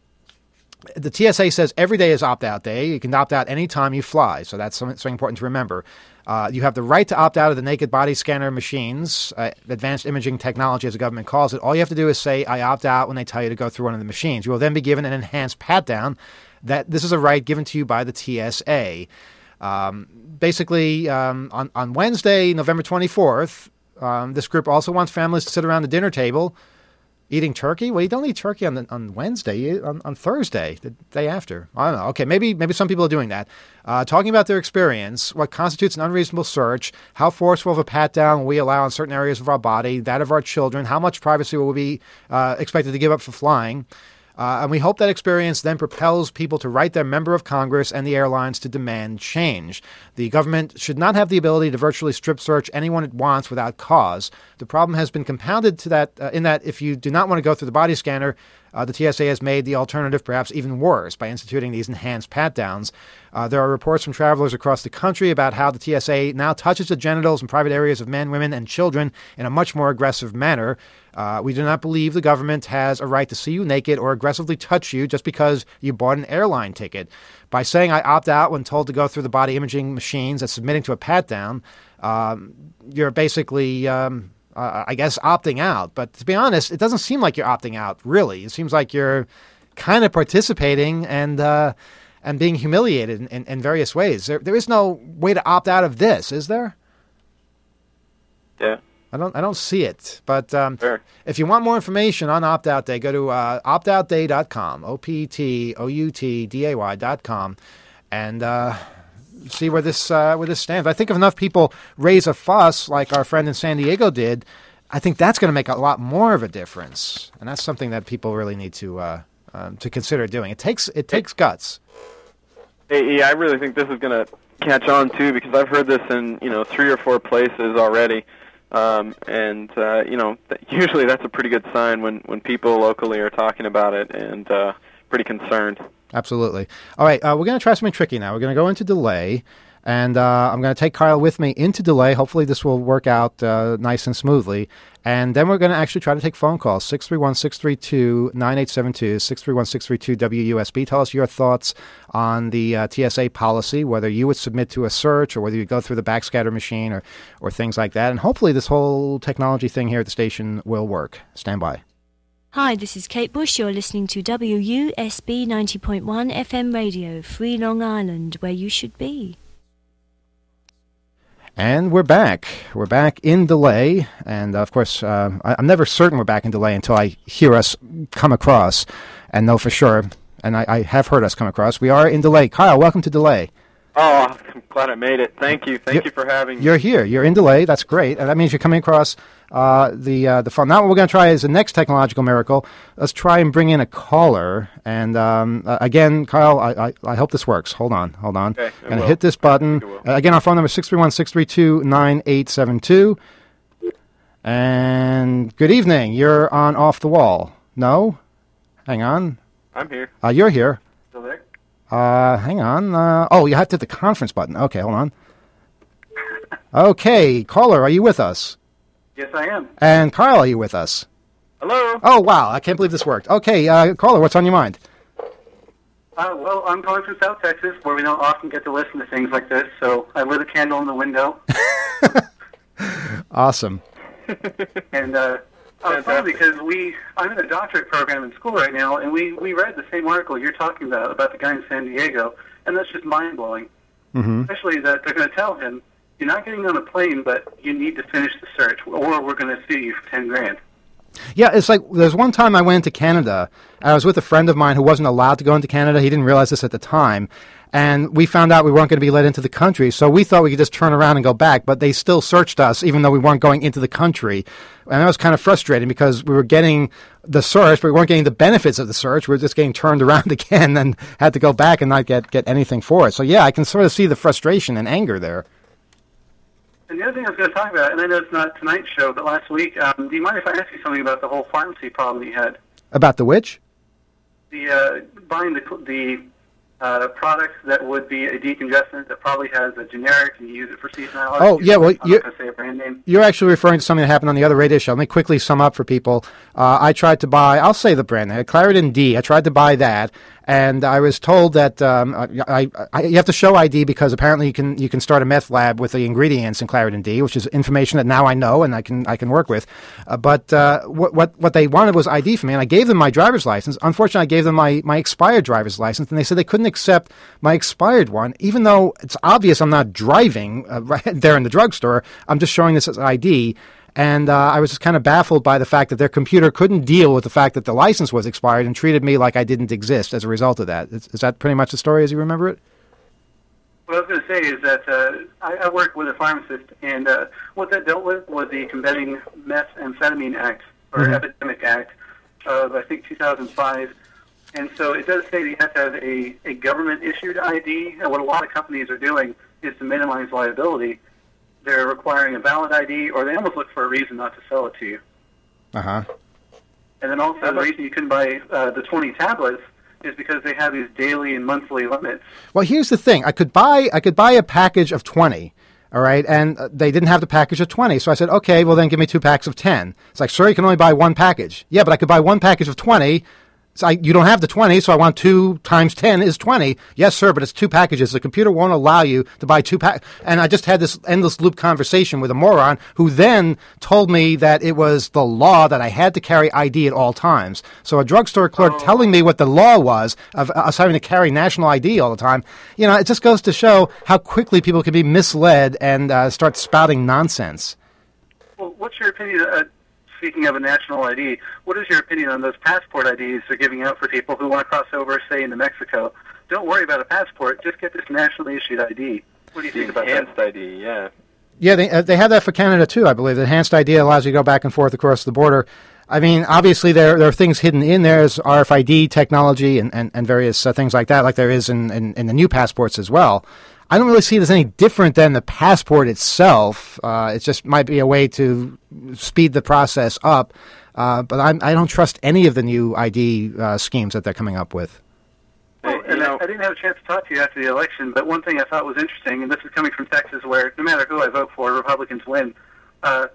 the T S A says every day is opt-out day. You can opt out anytime you fly, so that's something, something important to remember. Uh, you have the right to opt out of the naked body scanner machines, uh, advanced imaging technology as the government calls it. All you have to do is say, I opt out when they tell you to go through one of the machines. You will then be given an enhanced pat-down. That this is a right given to you by the T S A. Um, basically, um, on, on Wednesday, November twenty-fourth, um, this group also wants families to sit around the dinner table eating turkey? Well, you don't eat turkey on the, on Wednesday, you eat on, on Thursday, the day after. I don't know. Okay, maybe maybe some people are doing that. Uh, talking about their experience, what constitutes an unreasonable search, how forceful of a pat-down will we allow in certain areas of our body, that of our children, how much privacy will we be uh, expected to give up for flying. Uh, and we hope that experience then propels people to write their member of Congress and the airlines to demand change. The government should not have the ability to virtually strip search anyone it wants without cause. The problem has been compounded to that uh, in that if you do not want to go through the body scanner, uh, the T S A has made the alternative perhaps even worse by instituting these enhanced pat-downs. Uh, there are reports from travelers across the country about how the T S A now touches the genitals and private areas of men, women, and children in a much more aggressive manner. Uh, we do not believe the government has a right to see you naked or aggressively touch you just because you bought an airline ticket. By saying I opt out when told to go through the body imaging machines and submitting to a pat-down, um, you're basically, um, uh, I guess, opting out. But to be honest, it doesn't seem like you're opting out, really. It seems like you're kind of participating and uh, and being humiliated in, in, in various ways. There, there is no way to opt out of this, is there? Yeah. I don't I don't see it. But um, Sure. If you want more information on Opt-Out Day, go to uh, opt out day dot com, O P T O U T D A Y dot com, and uh, see where this uh, where this stands. I think if enough people raise a fuss like our friend in San Diego did, I think that's going to make a lot more of a difference. And that's something that people really need to uh, um, to consider doing. It takes it takes guts. Hey, yeah, I really think this is going to catch on, too, because I've heard this in, you know, three or four places already. Um, and, uh, you know, th- usually that's a pretty good sign when, when people locally are talking about it and uh, pretty concerned. Absolutely. All right, uh, we're going to try something tricky now. We're going to go into delay, and uh, I'm going to take Kyle with me into delay. Hopefully this will work out uh, nice and smoothly. And then we're going to actually try to take phone calls, six three one, six three two, nine eight seven two, six three one, six three two, W U S B. Tell us your thoughts on the uh, T S A policy, whether you would submit to a search or whether you go through the backscatter machine or, or things like that. And hopefully this whole technology thing here at the station will work. Stand by. Hi, this is Kate Bush. You're listening to W U S B ninety point one F M radio, Free Long Island, where you should be. And we're back. We're back in delay. And, uh, of course, uh, I, I'm never certain we're back in delay until I hear us come across and know for sure. And I, I have heard us come across. We are in delay. Kyle, welcome to delay. Oh, I'm glad I made it. Thank you. Thank You're, you for having me. You're here. You're in delay. That's great. And that means you're coming across uh, the uh, the phone. Now what we're going to try is the next technological miracle. Let's try and bring in a caller. And um, uh, again, Kyle, I, I, I hope this works. Hold on. Hold on. Okay, I'm going to hit this button. Uh, again, our phone number is six three one, six three two, nine eight seven two. And good evening. You're on Off the Wall. No? Hang on. I'm here. Uh, you're here. Still there? Uh, hang on. Uh, oh, you have to hit the conference button. Okay, hold on. Okay, caller, are you with us? Yes, I am. And Carl, are you with us? Hello. Oh, wow, I can't believe this worked. Okay, uh, caller, what's on your mind? Uh, well, I'm calling from South Texas, where we don't often get to listen to things like this, so I lit a candle in the window. Awesome. And uh, I was funny because we, I'm in a doctorate program in school right now, and we, we read the same article you're talking about, about the guy in San Diego, and that's just mind-blowing. Mm-hmm. Especially that they're going to tell him, you're not getting on a plane, but you need to finish the search, or we're going to sue you for ten grand. Yeah, it's like there's one time I went into Canada. And I was with a friend of mine who wasn't allowed to go into Canada. He didn't realize this at the time. And we found out we weren't going to be let into the country. So we thought we could just turn around and go back. But they still searched us, even though we weren't going into the country. And that was kind of frustrating because we were getting the search, but we weren't getting the benefits of the search. We were just getting turned around again and had to go back and not get, get anything for it. So, yeah, I can sort of see the frustration and anger there. And the other thing I was going to talk about, and I know it's not tonight's show, but last week, um, do you mind if I ask you something about the whole pharmacy problem that you had? About the which? The uh, buying the the uh, products that would be a decongestant that probably has a generic and you use it for seasonality. Oh, yeah, well, I'm you, not going to say a brand name. You're actually referring to something that happened on the other radio show. Let me quickly sum up for people. Uh, I tried to buy, I'll say the brand name, Claritin D. I tried to buy that, and I was told that um, I, I, you have to show I D because apparently you can you can start a meth lab with the ingredients in Claritin D, which is information that now I know and I can I can work with. Uh, but uh, what, what what they wanted was I D for me, and I gave them my driver's license. Unfortunately, I gave them my, my expired driver's license, and they said they couldn't accept my expired one, even though it's obvious I'm not driving uh, right there in the drugstore. I'm just showing this as I D. And uh, I was just kind of baffled by the fact that their computer couldn't deal with the fact that the license was expired and treated me like I didn't exist as a result of that. Is, is that pretty much the story as you remember it? What I was going to say is that uh, I, I work with a pharmacist, and uh, what that dealt with was the Combating Methamphetamine Act, or Mm-hmm. Epidemic Act, of, I think, two thousand five. And so it does say that you have to have a, a government-issued I D, and what a lot of companies are doing is to minimize liability. They're requiring a valid I D, or they almost look for a reason not to sell it to you. Uh-huh. And then also the reason you couldn't buy uh, the twenty tablets is because they have these daily and monthly limits. Well, here's the thing. I could buy I could buy a package of twenty, all right, and uh, they didn't have the package of twenty. So I said, okay, well, then give me two packs of ten. It's like, sir, you can only buy one package. Yeah, but I could buy one package of twenty. So I, you don't have the twenty, so I want two times ten is twenty. Yes, sir, but it's two packages. The computer won't allow you to buy two pack. And I just had this endless loop conversation with a moron who then told me that it was the law that I had to carry I D at all times. So a drugstore clerk Oh. telling me what the law was of us having to carry national I D all the time, you know, it just goes to show how quickly people can be misled and uh, start spouting nonsense. Well, what's your opinion, uh, speaking of a national I D, what is your opinion on those passport I Ds they're giving out for people who want to cross over, say, into Mexico? Don't worry about a passport. Just get this nationally issued I D. What do you The think about enhanced that? I D, yeah. Yeah, they uh, they have that for Canada too, I believe. The enhanced I D allows you to go back and forth across the border. I mean, obviously there there are things hidden in there, as R F I D technology and, and, and various uh, things like that, like there is in, in, in the new passports as well. I don't really see it as any different than the passport itself. Uh, it just might be a way to speed the process up. Uh, but I'm, I don't trust any of the new I D uh, schemes that they're coming up with. Well, and I, I didn't have a chance to talk to you after the election, but one thing I thought was interesting, and this is coming from Texas, where no matter who I vote for, Republicans win. Uh,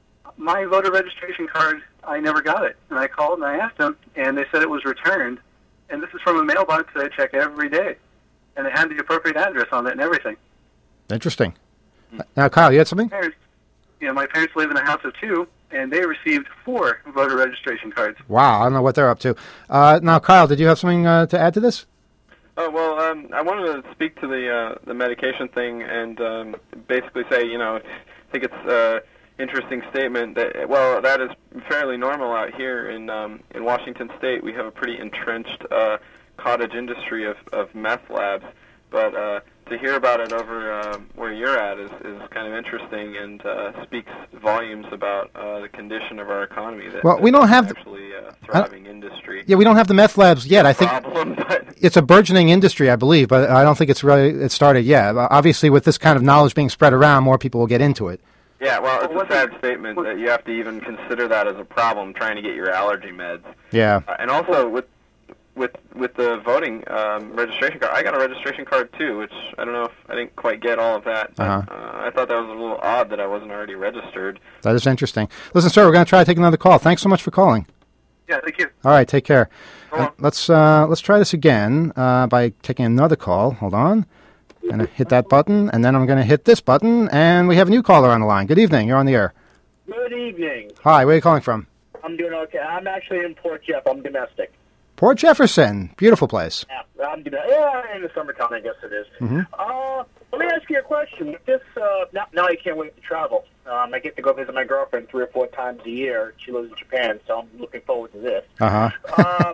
my voter registration card, I never got it. And I called and I asked them, and they said it was returned. And this is from a mailbox that I check every day. And they had the appropriate address on it and everything. Interesting. Now, Kyle, you had something? Parents, you know, my parents live in a house of two, and they received four voter registration cards. Wow, I don't know what they're up to. Uh, now, Kyle, did you have something uh, to add to this? Oh, well, um, I wanted to speak to the uh, the medication thing and um, basically say, you know, I think it's an interesting statement that, well, that is fairly normal out here in um, in Washington State. We have a pretty entrenched uh, cottage industry of, of meth labs, but uh, to hear about it over um, where you're at is, is kind of interesting and uh, speaks volumes about uh, the condition of our economy. That, Well, we don't have the- actually a thriving industry. Yeah, we don't have the meth labs yet. I think Problem, but it's a burgeoning industry, I believe, but I don't think it's really it started yet. Uh, Obviously, with this kind of knowledge being spread around, more people will get into it. yeah, well, it's Well, a what sad the- statement what- that you have to even consider that as a problem, trying to get your allergy meds. Yeah. Uh, and also, with with with the voting um, registration card, I got a registration card too, which I don't know if I didn't quite get all of that. But, Uh-huh. uh, I thought that was a little odd that I wasn't already registered. That is interesting. Listen, sir, we're going to try to take another call. Thanks so much for calling. Yeah, thank you. All right, take care. Hold Uh, on. let's uh, let's try this again uh, by taking another call. Hold on. I'm going to hit that button, and then I'm going to hit this button, and we have a new caller on the line. Good evening. You're on the air. Good evening. Hi, where are you calling from? I'm doing okay. I'm actually in Port Jeff. I'm domestic. Port Jefferson. Beautiful place. Yeah, I'm domestic. Yeah, in the summertime, I guess it is. Mhm. Uh, let me ask you a question. With this, uh, now, now I can't wait to travel. Um, I get to go visit my girlfriend three or four times a year. She lives in Japan, so I'm looking forward to this. Uh-huh. uh,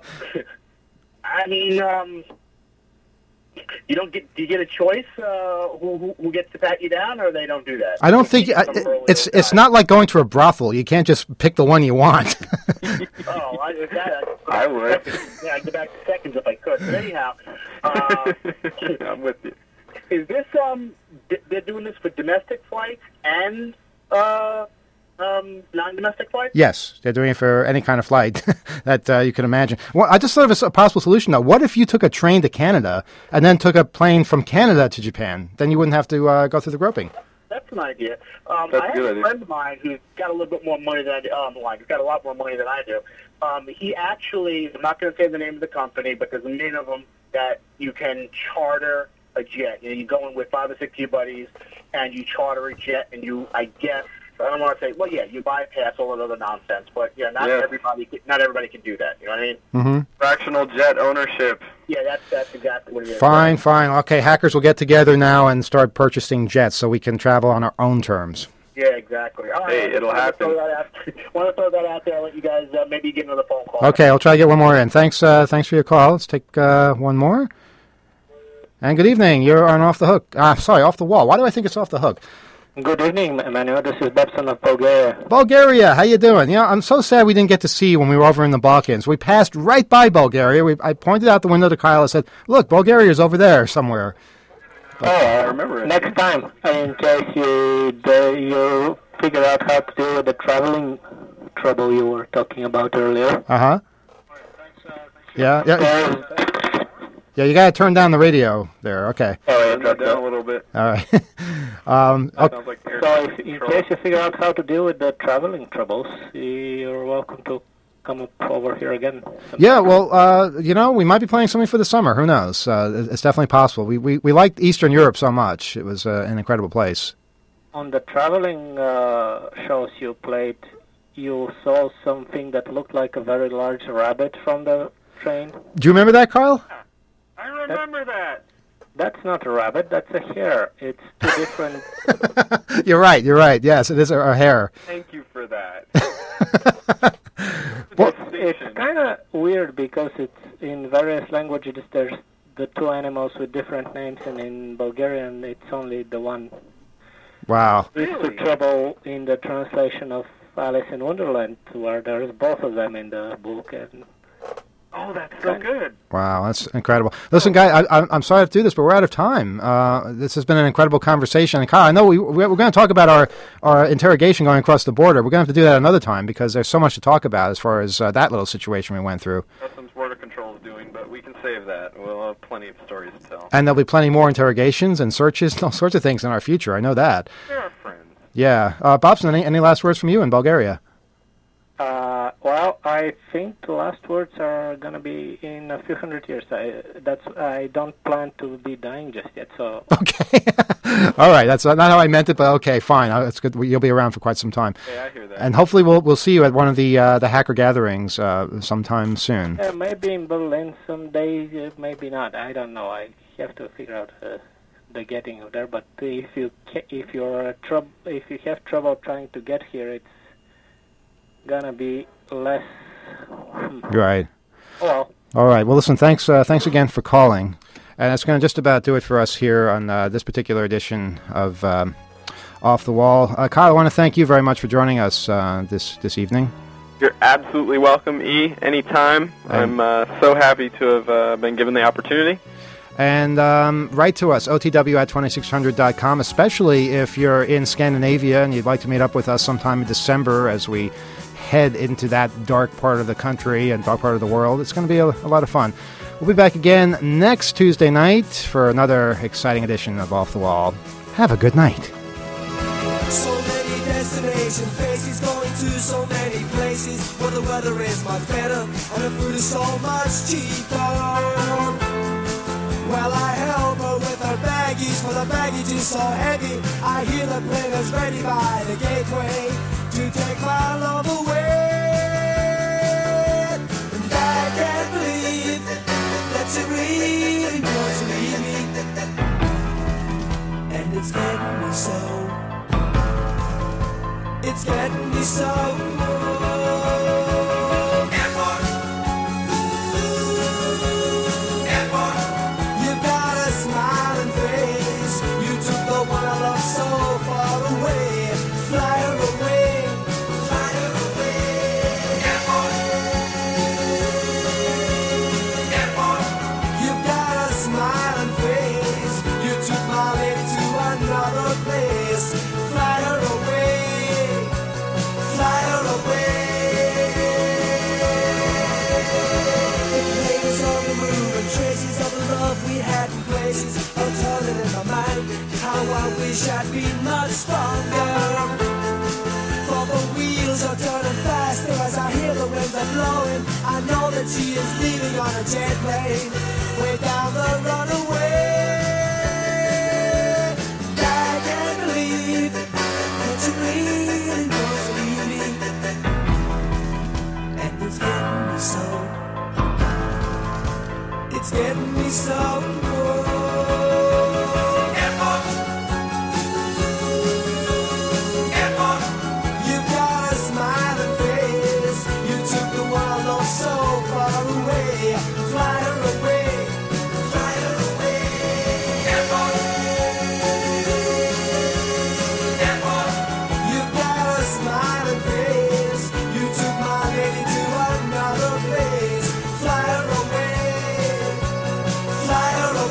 I mean, um, you don't get. Do you get a choice uh, who, who who gets to pat you down, or they don't do that? I don't think Some I, early it's guy. it's not like going to a brothel. You can't just pick the one you want. Oh, I, if that, I'd I would. Yeah, I'd go back to seconds if I could. But anyhow, uh, I'm with you. is this um? d- They're doing this for domestic flights and uh, um, non-domestic flights. Yes, they're doing it for any kind of flight that uh, you can imagine. Well, I just thought of a s- a possible solution, though. What if you took a train to Canada and then took a plane from Canada to Japan? Then you wouldn't have to uh, go through the groping. That's an idea. Um, That's I a have good a idea. friend of mine who's got a little bit more money than I do. Oh, on the line. He's got a lot more money than I do. Um, he actually, I'm not going to say the name of the company, but there's a name of them that you can charter a jet. You know, you go in with five or six of your buddies, and you charter a jet, and you, I guess, I don't want to say, well, yeah, you bypass all that other nonsense, but yeah, not Yeah. everybody, can- not everybody can do that. You know what I mean? Mm-hmm. Fractional jet ownership. Yeah, that's that's exactly what it is. Fine, fine. Okay, hackers will get together now and start purchasing jets so we can travel on our own terms. Yeah, exactly. All right, Hey, it'll happen. Want to throw that out there? Let you guys uh, maybe get another phone call. Okay, I'll try to get one more in. Thanks, uh, thanks for your call. Let's take uh, one more. And good evening. You're on Off the Hook. Ah, sorry, Off the Wall. Why do I think it's Off the Hook? Good evening, Emmanuel. This is Babson of Bulgaria. Bulgaria, how you doing? You know, I'm so sad we didn't get to see you when we were over in the Balkans. We passed right by Bulgaria. We, I pointed out the window to Kyle and said, look, Bulgaria's over there somewhere. Oh, I remember it. Next time, in case you the, you figure out how to deal with the traveling trouble you were talking about earlier. Uh-huh. Yeah, yeah, Uh, yeah, you got to turn down the radio there. Okay. oh, Turn that down a little bit. All right. um, That okay. sounds like air So, if, traffic in control. case you figure out how to deal with the traveling troubles, you're welcome to come up over here again. Yeah, well, uh, you know, we might be playing something for the summer. Who knows? Uh, it's definitely possible. We, we, we liked Eastern Europe so much. It was uh, an incredible place. On the traveling uh, shows you played, you saw something that looked like a very large rabbit from the train. Do you remember that, Kyle? I remember that. That's not a rabbit, that's a hare. It's two different... You're right, you're right. Yes, it is a, a hare. Thank you for that. Well, It's kind of weird because it's in various languages. There's the two animals with different names, and in Bulgarian it's only the one. wow. It's the trouble in the translation of Alice in Wonderland, where there's both of them in the book. And Oh, that's so good. Wow, that's incredible. Listen, guy, I, I, I'm sorry to do this, but we're out of time. Uh, this has been an incredible conversation. And Kyle, I know we, we're going to talk about our, our interrogation going across the border. We're going to have to do that another time because there's so much to talk about as far as uh, that little situation we went through. Customs Border Control is doing, but we can save that. We'll have plenty of stories to tell. And there'll be plenty more interrogations and searches and all sorts of things in our future. I know that. They're our friends. Yeah. Uh, Bobson, any, any last words from you in Bulgaria? uh, well, I think the last words are gonna be in a few hundred years. I, that's I don't plan to be dying just yet, so. Okay. All right. That's not how I meant it, but okay, fine. Uh, That's good. You'll be around for quite some time. Yeah, I hear that. And hopefully we'll we'll see you at one of the uh, the hacker gatherings uh, sometime soon. Yeah, maybe in Berlin someday, uh, maybe not. I don't know. I have to figure out uh, the getting of there. But if you ca- if you're troub- if you have trouble trying to get here, it's gonna be less. Hmm. Right. Oh, well. All right. Well, listen, thanks uh, thanks again for calling. And that's going to just about do it for us here on uh, this particular edition of um, Off the Wall. Uh, Kyle, I want to thank you very much for joining us uh, this this evening. You're absolutely welcome, E, anytime. I'm uh, so happy to have uh, been given the opportunity. And um, write to us, O T W at twenty-six hundred dot com, especially if you're in Scandinavia and you'd like to meet up with us sometime in December as we head into that dark part of the country and dark part of the world. It's going to be a, a lot of fun. We'll be back again next Tuesday night for another exciting edition of Off the Wall. Have a good night. So many destination faces, going to so many places where the weather is much better and the food is so much cheaper. Well, I help her with her baggies, for the baggage is so heavy. I hear the plane is ready by the gateway to take my love away. And I can't believe that she really wants to leave me. And it's getting me so. It's getting me so. Airport. Airport. You got a smiling face. You took the one I love so far away. Fly her away. Fly her away. Airport. Airport. You got a smiling face. You took my lady to another place. Fly her away. Fly her away. The players on the move and traces of the love we had in places are turning in my mind. How I wish I'd been much stronger. For the wheels are turning faster as I hear the winds are blowing. I know that she is leaving on a jet plane way down the runaway. I can't believe that you really wants to leave me. And it's getting me so. It's getting me so. Airport. Airport. You got a smiling face. You took the one I love so far away. Fly her away. Fly her away. Airport. Airport. You got a smiling face. You took my lady to another place. Fly her away. Fly her away.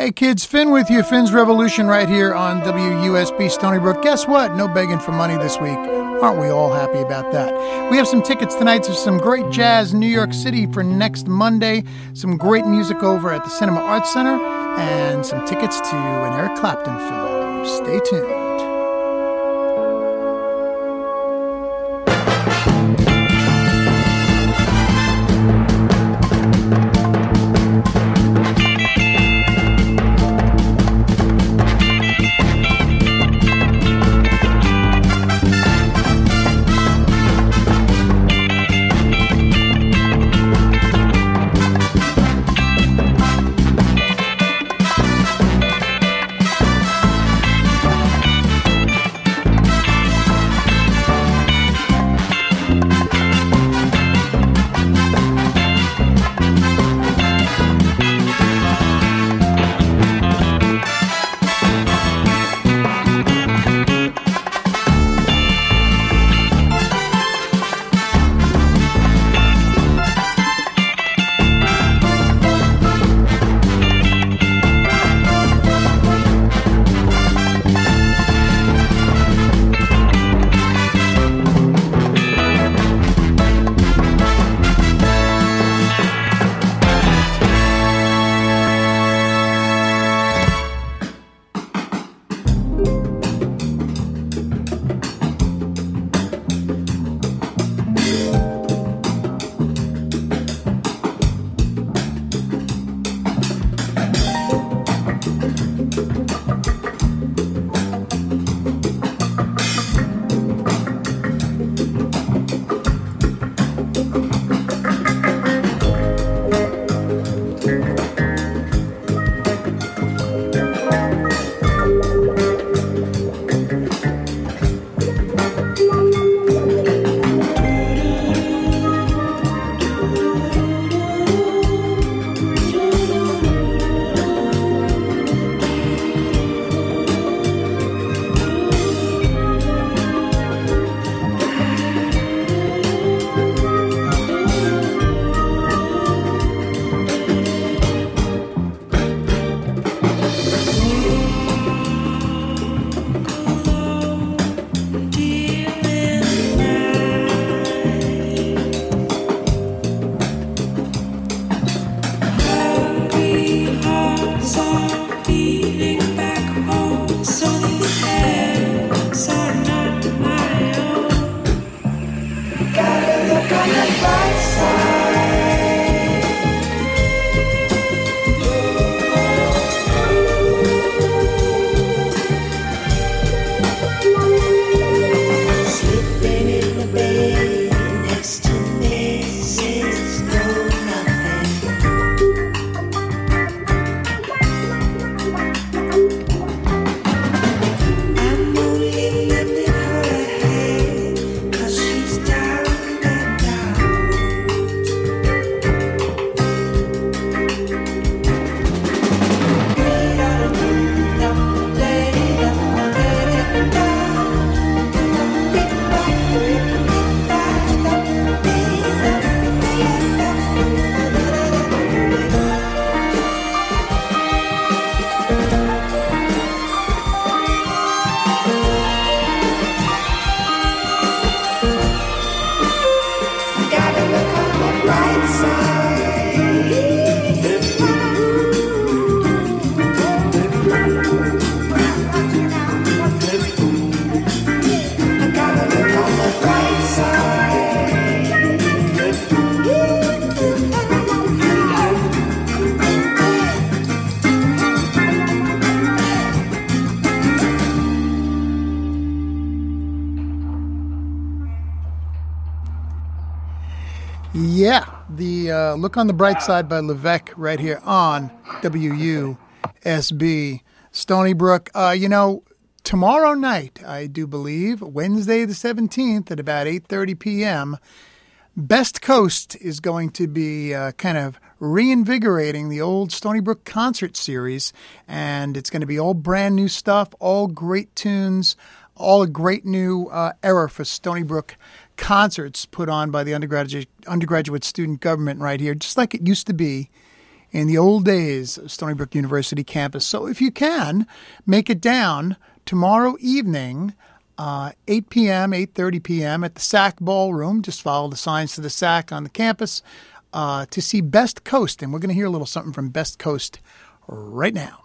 Hey kids, Finn with you, Finn's Revolution right here on W U S B Stony Brook. Guess what? No begging for money this week. Aren't we all happy about that? We have some tickets tonight to some great jazz in New York City for next Monday, some great music over at the Cinema Arts Center, and some tickets to an Eric Clapton film. Stay tuned. Yeah, the uh, Look on the Bright Side by Levesque right here on W U S B Stony Brook. Uh, you know, tomorrow night, I do believe, Wednesday the seventeenth at about eight thirty p.m., Best Coast is going to be uh, kind of reinvigorating the old Stony Brook concert series, and it's going to be all brand new stuff, all great tunes, all a great new uh, era for Stony Brook concerts put on by the undergraduate undergraduate student government right here, just like it used to be in the old days of Stony Brook University campus. So if you can, make it down tomorrow evening, uh, eight p.m., eight thirty p.m. at the S A C Ballroom. Just follow the signs to the S A C on the campus uh, to see Best Coast. And we're going to hear a little something from Best Coast right now.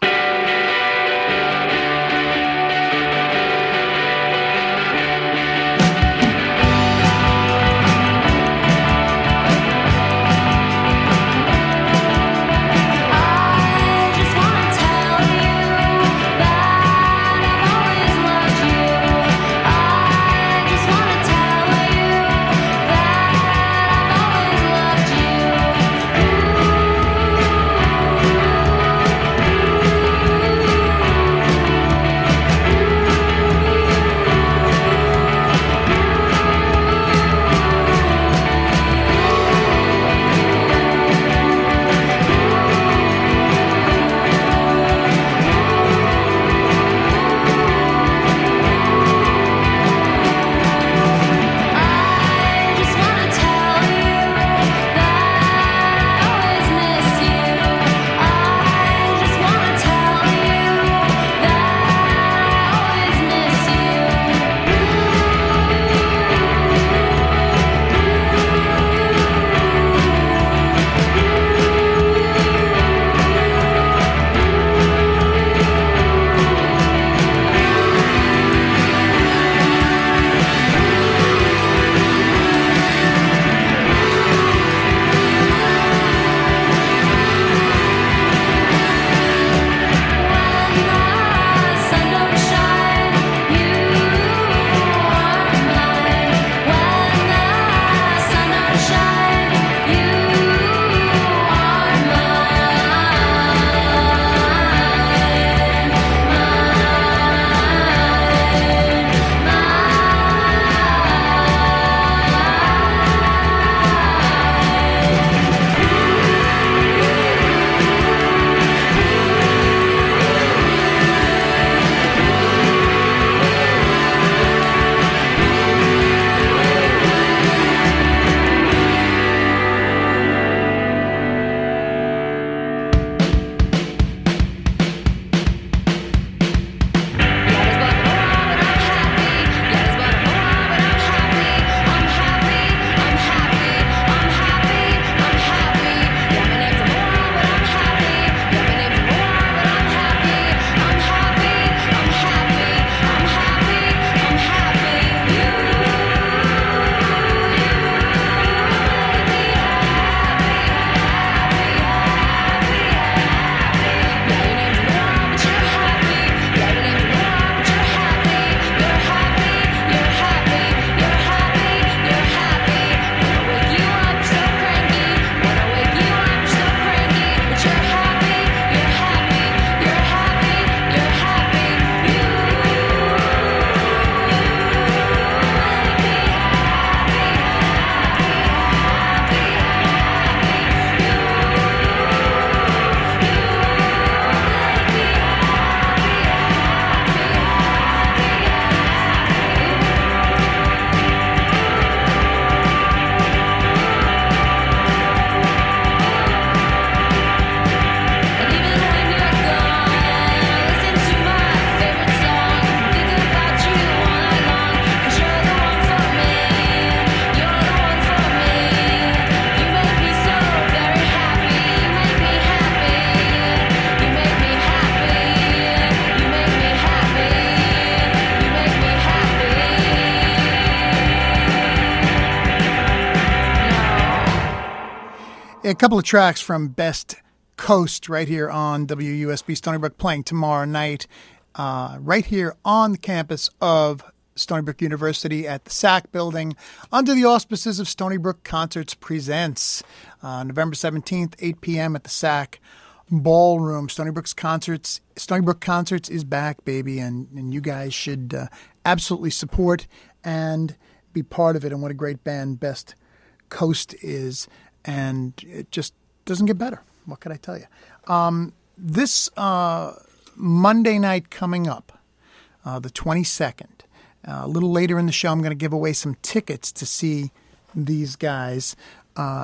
A couple of tracks from Best Coast right here on W U S B Stony Brook, playing tomorrow night uh, right here on the campus of Stony Brook University at the S A C building under the auspices of Stony Brook Concerts Presents. Uh, November seventeenth, eight p.m. at the S A C Ballroom. Stony Brook's Concerts, Stony Brook Concerts is back, baby, and, and you guys should uh, absolutely support and be part of it. And what a great band Best Coast is. And it just doesn't get better. What could I tell you? Um, this uh, Monday night coming up, uh, the twenty-second, uh, a little later in the show, I'm going to give away some tickets to see these guys. Uh,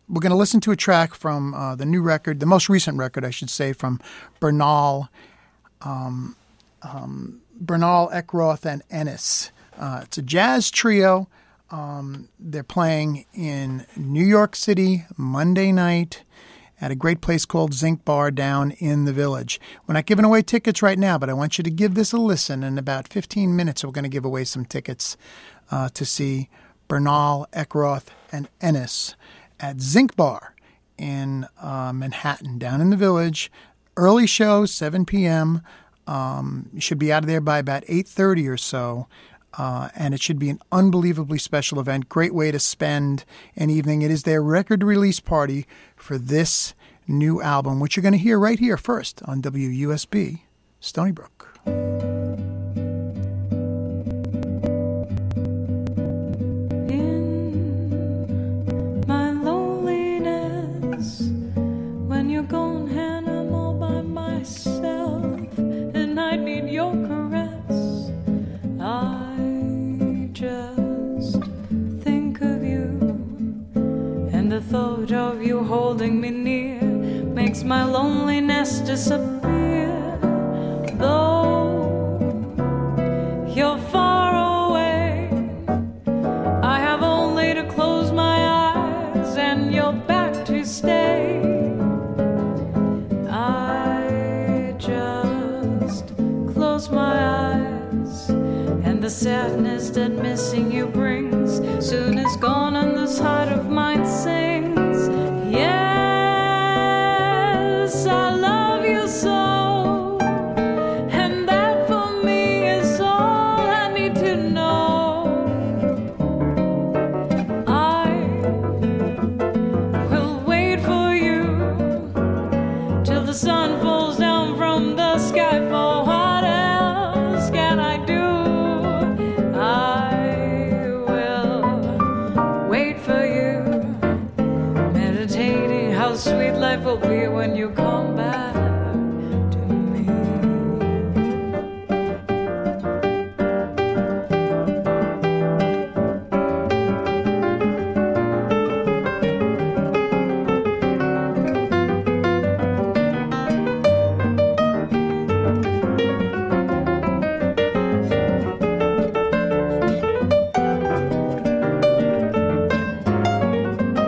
we're going to listen to a track from uh, the new record, the most recent record, I should say, from Bernal, um, um, Bernal, Eckroth, and Ennis. Uh, it's a jazz trio. Um, they're playing in New York City Monday night at a great place called Zinc Bar down in the Village. We're not giving away tickets right now, but I want you to give this a listen. In about fifteen minutes, we're going to give away some tickets uh, to see Bernal, Eckroth, and Ennis at Zinc Bar in uh, Manhattan, down in the Village. Early show, seven p.m. Um, you should be out of there by about eight thirty or so. Uh, and it should be an unbelievably special event. Great way to spend an evening. It is their record release party for this new album, which you're going to hear right here first on W U S B, Stony Brook. In my loneliness, when you're gone and I'm all by myself, and I need your caress, I just think of you, and the thought of you holding me near makes my loneliness disappear. Though you're far away, I have only to close my eyes and you're back to stay. I just close my eyes, and the sadness that missing you brings soon is gone, and this heart of mine sings. Yes, I love you so, and that for me is all I need to know. I will wait for you till the sun falls down from the sky. For what else can I do? Sweet life will be when you come back.